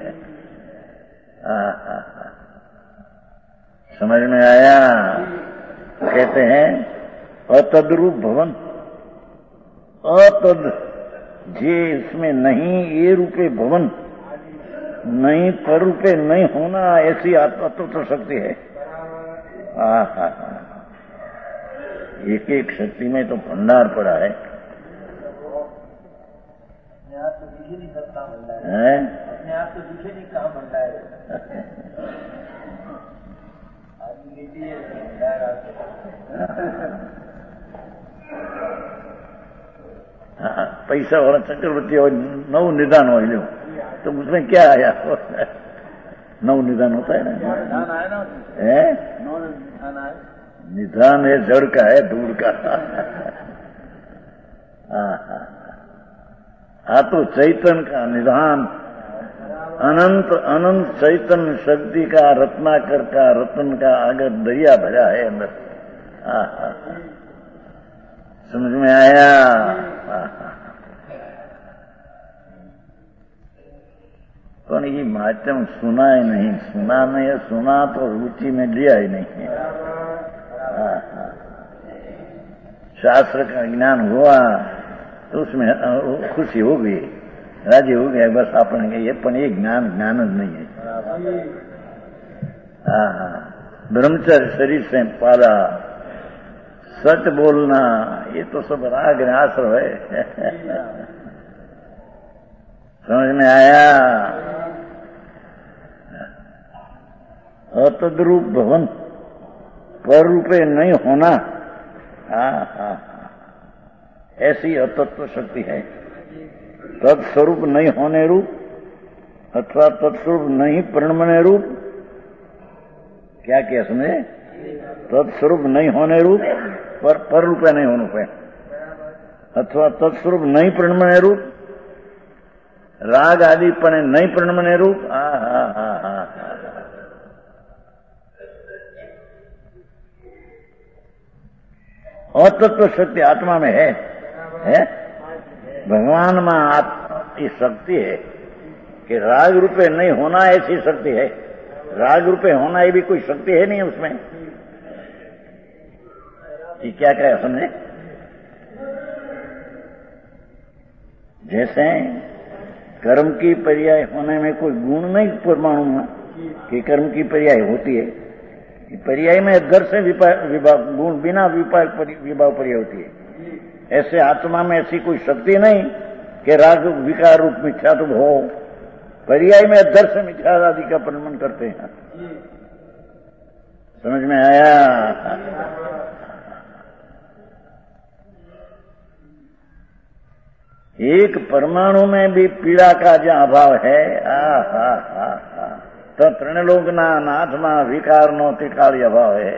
समझ में आया? कहते हैं अतद्रूप भवन, अतद जे इसमें नहीं, ये रूपे भवन नहीं, पर रूपे नहीं होना, ऐसी अतत्व शक्ति है. एक एक शक्ति में तो भंडार पड़ा है. अपने आप तो दिखे नहीं सकता भंडार है, अपने आप तो दिखे नहीं कहाँ भंडार है. आदमी लेती है भंडार आते. पैसा वाला चक्रवर्ती और नव निदान हो लो, तो उसमें क्या आया? नव निदान होता है ना. निधान आया ना, है निधान आया. निधान है जड़ का, है दूर का. हाँ तो चैतन का निधान, अनंत अनंत चैतन्य शक्ति का, रत्नाकर का, रतन का अगर दरिया भरा है अंदर. समझ में आया? પણ ये माध्यम सुना ही नहीं, सुना नहीं, सुना तो रुचि में लिया ही नहीं. शास्त्र का ज्ञान हुआ तो उसमें खुशी हो गई, राजी हो गया. बस आपने ये पण ये ज्ञान ज्ञान ज नहीं है. ब्रह्मचर्य शरीर से पाला, सच बोलना, ये तो सब राग ने आश्रय है. समझ में आया? अतद्रूप भवन, पर रूपे नहीं होना. ऐसी अतत्व शक्ति है. तत्स्वरूप नहीं होने रूप अथवा तत्स्वरूप नहीं परिणमने रूप. क्या क्या समझे? तत्स्वरूप नहीं होने रूप, पर रूपे नहीं होने पे, अथवा तत्स्वरूप नहीं परिणमने रूप, राग आदि पण नहीं परिणमने रूप. अतत्व शक्ति आत्मा में है? भगवान में ये शक्ति है कि राग रूपे नहीं होना ऐसी शक्ति है। राग रूपे होना ये भी कोई शक्ति है नहीं उसमें। ये क्या कहे हमने? जैसे कर्म की पर्याय होने में कोई गुण नहीं परमाणु में कि कर्म की पर्याय होती है। पर्याय में घर से विभाग गुण बिना विभाग पर्याय होती है। ऐसे आत्मा में ऐसी कोई शक्ति नहीं कि राग विकार रूप मिथ्या तो हो। पर्याय में घर से मिथ्या आदि का परिणमन करते हैं। समझ में आया? एक परमाणु में भी पीड़ा का जो अभाव है, तो तृणलोक ना नाथमा विकार नो तिकाली अभाव है।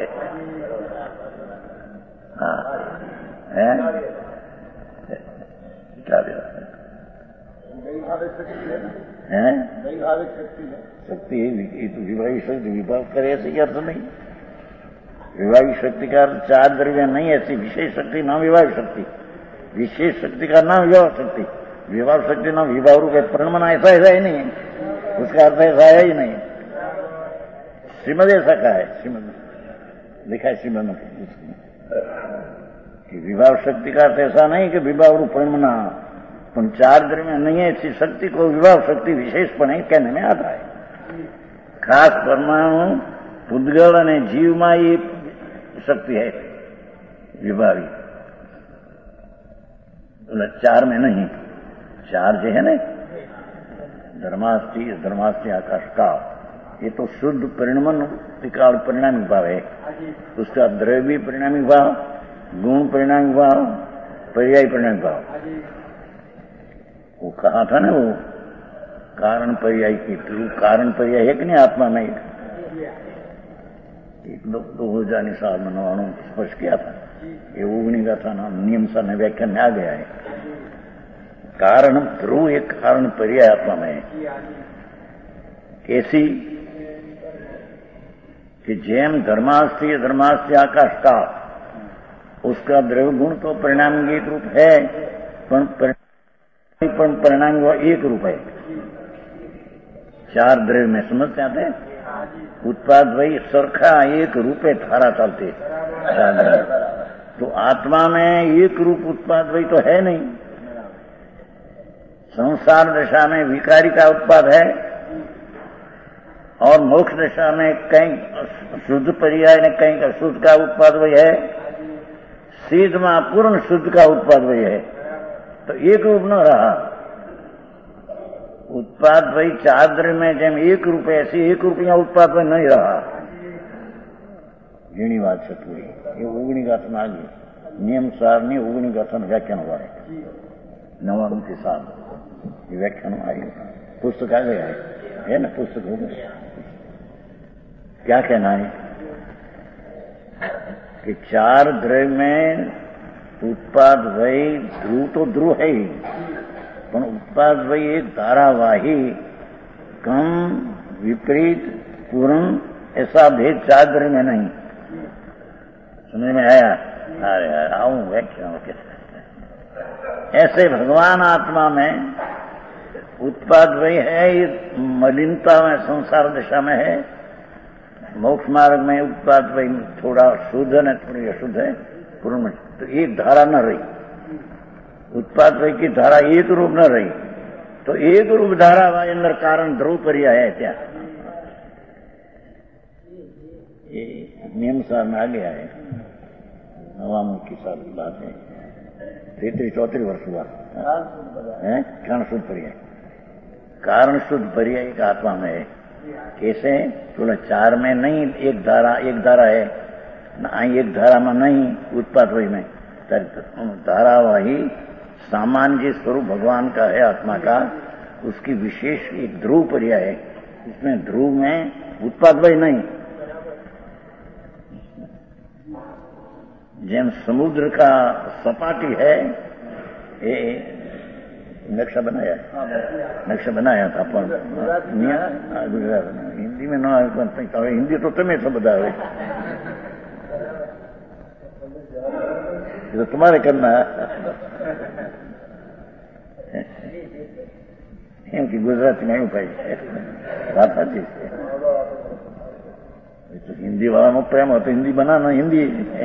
शक्ति तो विवाही शक्ति विभाग करे ऐसे अर्थ नहीं। विवाही शक्ति का चार द्रव्य नहीं, ऐसी विशेष शक्ति ना विवाह शक्ति। विशेष शक्ति का नाम विवाह शक्ति। विवाह शक्ति नाम विवाह रूप है। परिणमना ऐसा ही नहीं है, उसका अर्थ ऐसा है ही नहीं। श्रीमद ऐसा का है, श्रीमद लिखा है श्रीमद में कि विवाह शक्ति का अर्थ ऐसा नहीं कि विवाह रूप परिणमना, पण चार द्रव्य नहीं है ऐसी शक्ति को विवाह शक्ति विशेषपणे कहने में आता है। खास परमाणु पुद्गल અને जीवમાં ये शक्ति है विभागी। चार में नहीं, चार जो है ना धर्मास्थि आकाश का, ये तो शुद्ध परिणमन त्रिकाल परिणामी भाव है। उसका द्रव्य परिणामी भाव, गुण परिणामी भाव, पर्याय परिणामी भाव। वो कहा था ना, वो कारण पर्याय की कारण पर्याय है कि नहीं आत्मा में? एक दो हो जाने साल मनवाणु स्पर्श किया था, ये उगनी का था नाम नियम सा ने व्याख्यान में आ गया है। कारण ध्रुव एक कारण पर्याय आत्मा में है। कैसी कि जेम धर्मास्थि आकाश का, उसका द्रव्य गुण तो परिणामी एक रूप है, पण परिणामी वह एक रूप है। चार द्रव्य में समझते आते हैं। उत्पाद वही सरखा एक रूपे धारा चलते। तो आत्मा में एक रूप उत्पाद वही तो है नहीं। संसार दशा में विकारी का उत्पाद है, और मोक्ष दशा में कहीं शुद्ध पर्याय ने कहीं अशुद्ध का उत्पाद वही है। सिद्ध में पूर्ण शुद्ध का उत्पाद वही है। तो एक रूप न रहा उत्पाद वही। चार द्रव्य में जेम एक रूप है, ऐसी एक रूप यहाँ उत्पाद वही नहीं रहा। घणी बात है पूरी। ये ओगणी गाथन आ गई नियम सार नहीं, ओगणी गाथन व्याख्यान हुआ है 99 के साथ ये व्याख्यान आई। पुस्तक आ गया है ना, पुस्तक हो गया। क्या कहना है कि चार द्रव्य में उत्पाद वही ध्रुव तो ध्रुव है ही, पर उत्पाद वही एक धारावाही कम विपरीत पूर्ण ऐसा भेद चार द्रव्य में नहीं। समझ में आया? अरे आऊं व्याख्या ऐसे भगवान आत्मा में उत्पाद वही है, ये मलिनता में संसार दशा में है। मोक्ष मार्ग में उत्पाद वही थोड़ा शुद्ध है, थोड़ी अशुद्ध है पूर्ण में। तो एक धारा न रही, उत्पाद वही की धारा एक रूप न रही। तो एक रूप धारा वाले अंदर कारण ध्रुव पर्याय है। क्या ये नियम सार में आ गया है। 99 की साल की बात है, 33-34 वर्ष हुआ है। कारण शुद्ध पर्याय, कारण शुद्ध पर्याय एक आत्मा में है। कैसे? तो चार में नहीं, एक धारा है ना, एक धारा में नहीं उत्पाद वही में धारावाही सामान्य स्वरूप भगवान का है आत्मा का। उसकी विशेष एक ध्रुव पर्याय है। इसमें ध्रुव में उत्पाद वही नहीं। जेम समुद्र का सपाटी है, ये नक्शा बनाया था पर हिंदी में ना, हिंदी तो तुम्हें सब बता रहे, तो तुम्हारे करना। એમ કે ગુજરાતીમાં એવું ભાઈ વાત સાચી છે. તો હિન્દી વાળાનો પ્રેમ હતો, हिंदी बनाना हिंदी.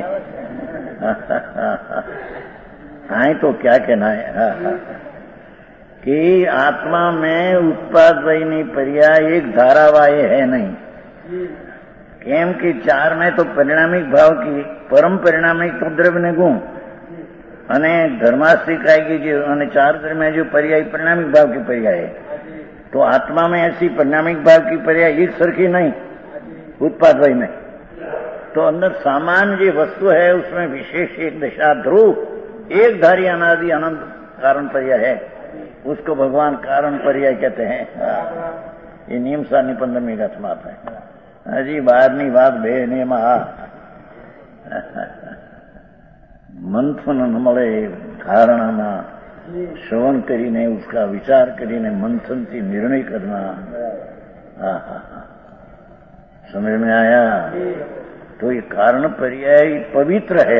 हाँ तो क्या कहना है कि आत्मा में उत्पाद वही पर्याय एक धारावाय है नहीं. केम कि चार में तो परिणामिक भाव की परम परिणामिक तो द्रव्य गुण અને धर्माश्रिकाय की जो અને चार द्रव्य में जो पर्याय परिणामिक भाव की पर्याय है, तो आत्मा में ऐसी परिणामिक भाव की पर्याय एक सरखी नहीं उत्पाद वही में. तो अंदर सामान्य जो वस्तु है उसमें विशेष एक दशा ध्रुव एक धारी अनादि अनंत कारण पर्याय है, उसको भगवान कारण पर्याय कहते हैं. ये नियम सा निबंधन में गत है. हजी बारनी बात बे नियम મંથન મળે ધારણાના શ્રવણ કરીને उसका विचार કરીને મંથનથી निर्णय करना. समझ में आया? तो ये कारण पर्याय पवित्र है.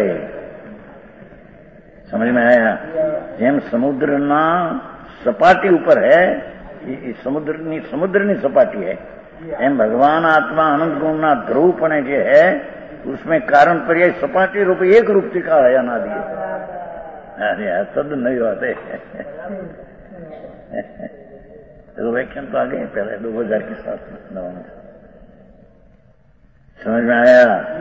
समझ में आया? જેમ સમુદ્રના સપાટી ઉપર है, समुद्रनी सपाटी है, एम भगवान आत्मा अनंत गुणना ध्रुवपणे जे है उसमें कारण पर्याय सपाटी रूप एक रूप टिका है अनादि. अरे तद नहीं होते. तो व्याख्यान तो आगे पहले 2000 के साथ समझ में आया?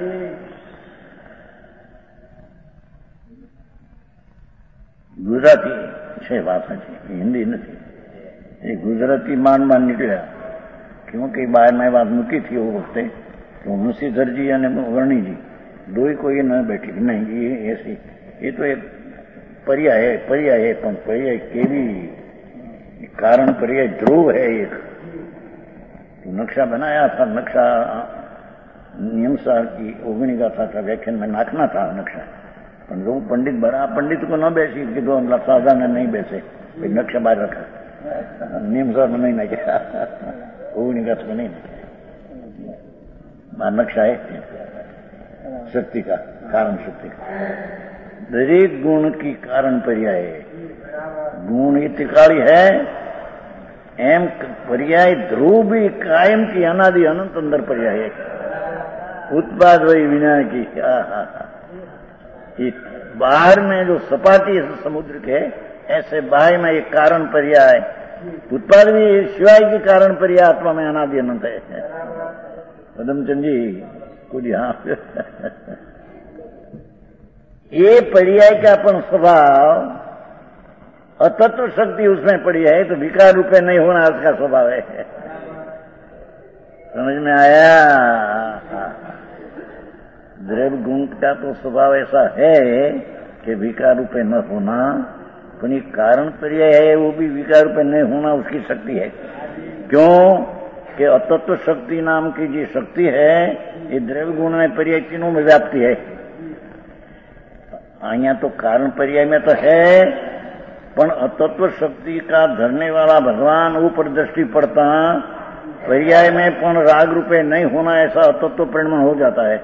गुजराती છે ભાષા છે, हिंदी नहीं. ये गुजराती માંડ નીકળ્યા, क्योंकि बाहर में बात મૂકી थी वो वक्त तो मुरलीधर जी और वर्णी जी दो ही कोई न बैठी. नहीं ये ऐसी, ये तो एक पर्याय है, पर पर्याय केवी कारण पर्याय ध्रुव है एक. तो नक्शा बनाया था, नक्शा नियमसार की ओगनी गाथा का व्याख्यान में नाखना था नक्शा, पर जो पंडित बड़ा पंडित को न बैसी कि दो साधा ने नहीं बैसे, नक्शा बाहर रखा, नियमसार में नहीं नाख्या, ओगनी गाथा में नहीं. नक्शा है शक्ति का, कारण शक्ति का. दरेक गुण की कारण पर्याय है. गुण ये त्रिकाली है, एम पर्याय ध्रुव भी कायम की अनादि अनंत अंदर पर्याय है. उत्पाद वही विना की. बाहर में जो सपाटी है समुद्र के, ऐसे बाह्य में एक कारण पर्याय, उत्पाद भी शिवाय की कारण पर्याय आत्मा में अनादि अनंत है. पदमचंद जी कुछ यहाँ ये पर्याय का अपन स्वभाव अतत्व शक्ति उसमें पड़ी है, तो विकार रूपे नहीं होना उसका स्वभाव है. समझ में आया? द्रव्य गुण का तो स्वभाव ऐसा है कि विकार रूपे न होना, पर ये कारण पर्याय है वो भी विकार रूपे नहीं होना उसकी शक्ति है. क्यों कि अतत्व शक्ति नाम की जो शक्ति है ये द्रव्य गुण में पर्याय तीनों में व्याप्ति है. यहाँ तो कारण पर्याय में तो है, पर अतत्व शक्ति का धरने वाला भगवान ऊपर दृष्टि पड़ता पर्याय में पण राग रूपे नहीं होना ऐसा अतत्व परिणाम हो जाता है.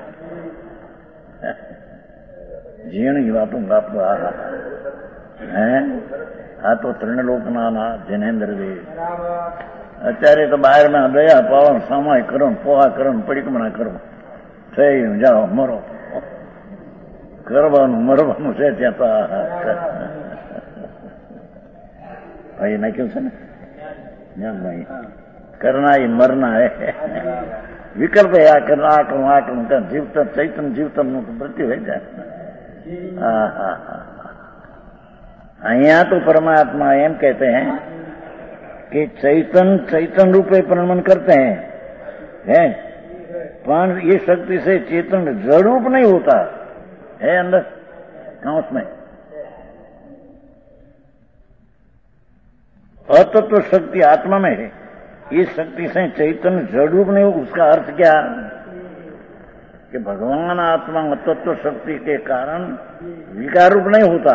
जीण की बातों बात है. आ तो त्रिणलोकना जैनेन्द्र देव અત્યારે તો બહારમાં દયા પાવન સમાય કરો, પોહા કરો, પરિક્રમણા કરો, થઈ જાઓ મરો, કરવાનું મરવાનું છે ત્યાં તો. ભાઈ નાખ્યું છે ને ભાઈ, કરના એ મરના હે. વિકલ્પ આ કરું આ કરું આ કરું, જીવતર ચૈતન જીવતર નું મૃત્યુ થઈ જાય. અહીંયા तो परमात्मा एम कहते हैं कि चैतन रूपे प्रमाण करते हैं, पर ये शक्ति से चेतन जड़ रूप नहीं होता है अंदर कांस में. अतत्व शक्ति आत्मा में है, इस शक्ति से चैतन जड़ रूप नहीं हो. उसका अर्थ क्या कि भगवान आत्मा तत्व शक्ति के कारण विकार रूप नहीं होता.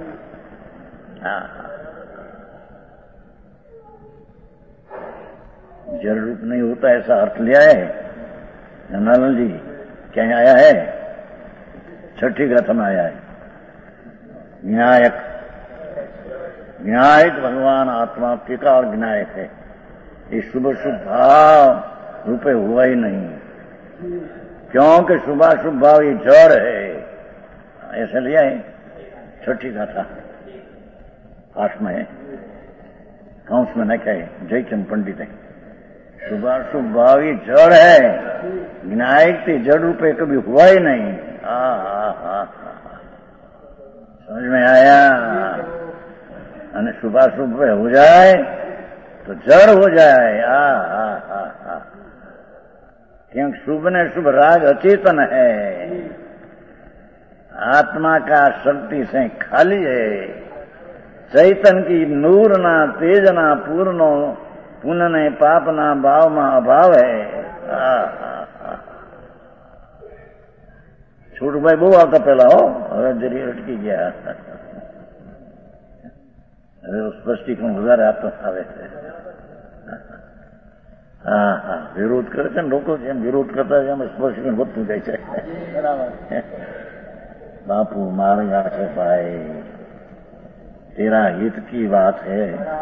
जड़ रूप नहीं होता ऐसा अर्थ लिया है नानल जी. क्या आया है? छठी गाथा में आया है. न्यायक ज्ञायत भगवान आत्मा त्रिकाल ज्ञायत है। ये शुभ शुभ भाव रूपे हुआ ही नहीं, क्योंकि शुभाशुभ भाव ये जड़ है। ऐसे लिया है छठी गाथा 8 में कंस में न कहे जयचंद पंडित है, शुभाशुभ भाव ये जड़ है, ज्ञायत जड़ रूपे कभी हुआ ही नहीं। समझ में आया? અને શુભાશુભ हो जाए तो जड़ हो जाए। क्योंकि शुभ ने शुभ राग अचेतन है, आत्मा का शक्ति से खाली है, चैतन की नूर ना तेज ना पूर्णो पुण्य ने पाप ना भाव में अभाव है। છોટુભાઈ બહુ આવતા પેલા હો, હવે જરી અટકી ગયા, હવે સ્પષ્ટીકરણ વધારે આપતો આવે છે। વિરોધ કરે છે ને લોકો, જેમ વિરોધ કરતા છે એમ સ્પષ્ટીકરણ વધતું જાય છે। બાપુ મારા છે ભાઈ, तेरा हित की बात है।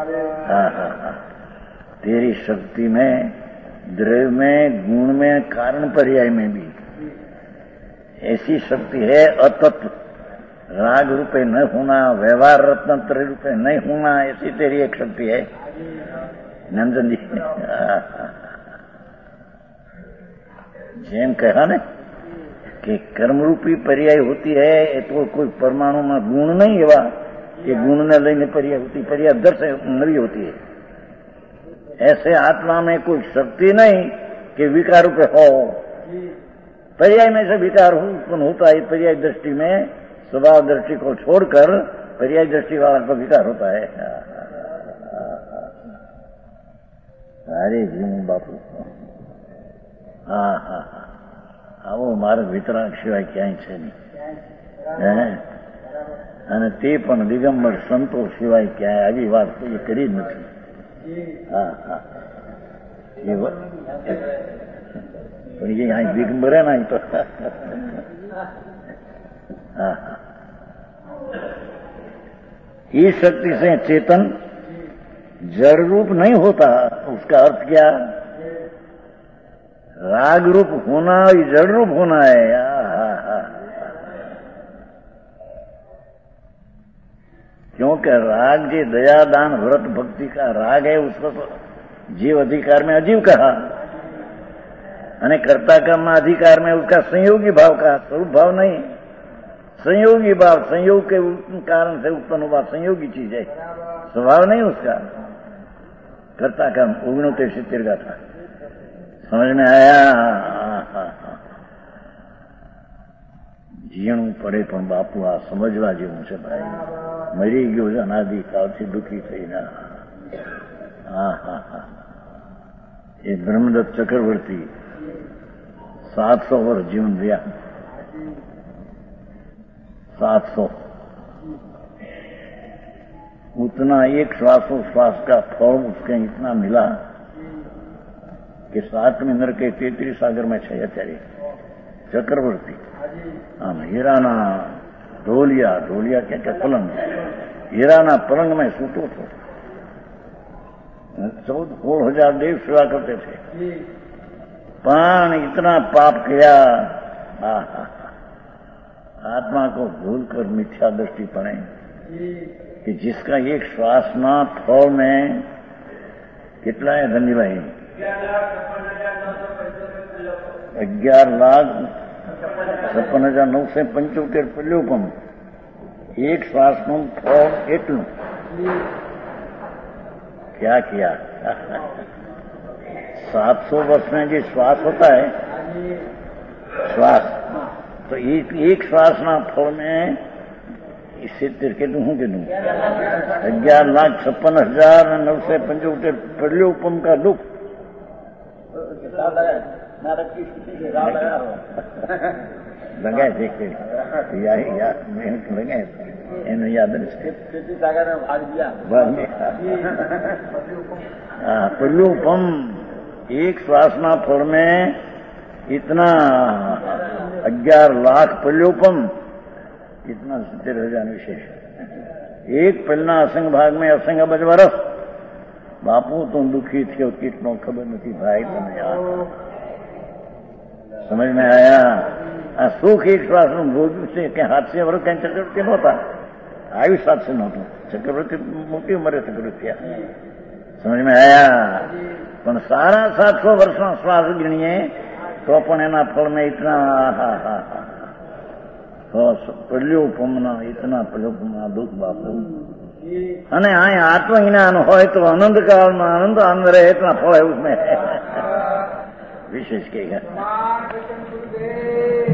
तेरी शक्ति में, द्रव्य में, गुण में, कारण पर्याय में भी ऐसी शक्ति है अतत्व, राग रूपे न होना, व्यवहार रत्न त्रय रूपे नहीं होना, ऐसी तेरी एक शक्ति है नंदन जी। जेम कहा ने कि कर्म रूपी पर्याय होती है, तो कोई परमाणु में गुण नहीं एवा कि गुण ने लईने पर्याय होती, पर्याय दर से नवी होती है। ऐसे आत्मा में कोई शक्ति नहीं कि विकार रूपे हो, पर्याय में से विकार उत्पन्न होता है। पर्याय दृष्टि में स्वभाव दृष्टि को छोड़कर पर्याय दृष्टि वाला का विकार होता है। अरे जी बापू, આવો માર્ગ વિતરાગ સિવાય ક્યાંય છે નહીં, અને તે પણ દિગંબર સંતો સિવાય ક્યાંય આવી વાત કોઈ કરી જ નથી। પણ એ અહીં દિગંબરે ના તો ये शक्ति से चेतन जड़ रूप नहीं होता। उसका अर्थ क्या? राग रूप होना ये जड़ रूप होना है। क्योंकि राग जी दया दान व्रत भक्ति का राग है, उसको तो जीव अधिकार में अजीव कहा, अने कर्ता कर्म अधिकार में उसका संयोगी भाव का, स्वरूप भाव नहीं। संयोगी भाव संयोग के कारण से उत्पन्न हुआ संयोगी चीज है, स्वभाव नहीं उसका। कर्ता कर्म 69 गाथा समझ में आया? जीणू पड़े पण बापू आ समझवा जेवुं छे भाई। मरी गयो अनादि कालथी दुखी थईने। ये ब्रह्मदत्त चक्रवर्ती 700 वर्ष जीवन दिया, 700। उतना एक श्वासोश्वास का फल उसके इतना मिला कि 7वें नरक के 33 सागर में छे अत्यारे चक्रवर्ती। आम हीराना ढोलिया, ढोलिया क्या पलंग, हीराना पलंग में सूतो थो। 14,000 देव सेवा करते थे, पण इतना पाप किया। आत्मा को भूलकर मिथ्या दृष्टि पड़े कि जिसका एक श्वास ना थोड़ में कितना है धनी भाई? 11,56,975 पल्योपम एक श्वास નું ફળ એટલું क्या किया? 700 वर्ष में जो श्वास होता है, श्वास तो एक श्वास ना फल में 70 के दूं 11,56,975 पल्योपम का दुख लगाए देखे याद लगाए एनु याद पल्योपम एक श्वास ना फल में इतना 11 लाख पल्योपम, इतना 70,000 विशेष। एक पहला असंग भाग में असंग अबज वर्ष बापू तो दुखी थयो कितनो खबर नहीं भाई तने यार समझ में आया। आ सुख एक श्वास નું ભોગવ્યું છે કે હાથસે વર્ષ કઈ ચક્રવર્તી નહોતા, આયુષ સાથે નહોતું, ચક્રવર્તી મોટી ઉંમરે ચક્રવર્તી થયા। સમજ में आया। પણ સારા 700 વર્ષનો શ્વાસ ગણીએ તો પણ એના ફળને ઇતના પ્રલોભના ઇતના પ્રલોભના દુઃખ બાપુ। અને આ આત્મજ્ઞાન હોય તો અનંત કાળમાં આનંદ આનંદ રહે इतना फल है उसमें विशेष कहेगा।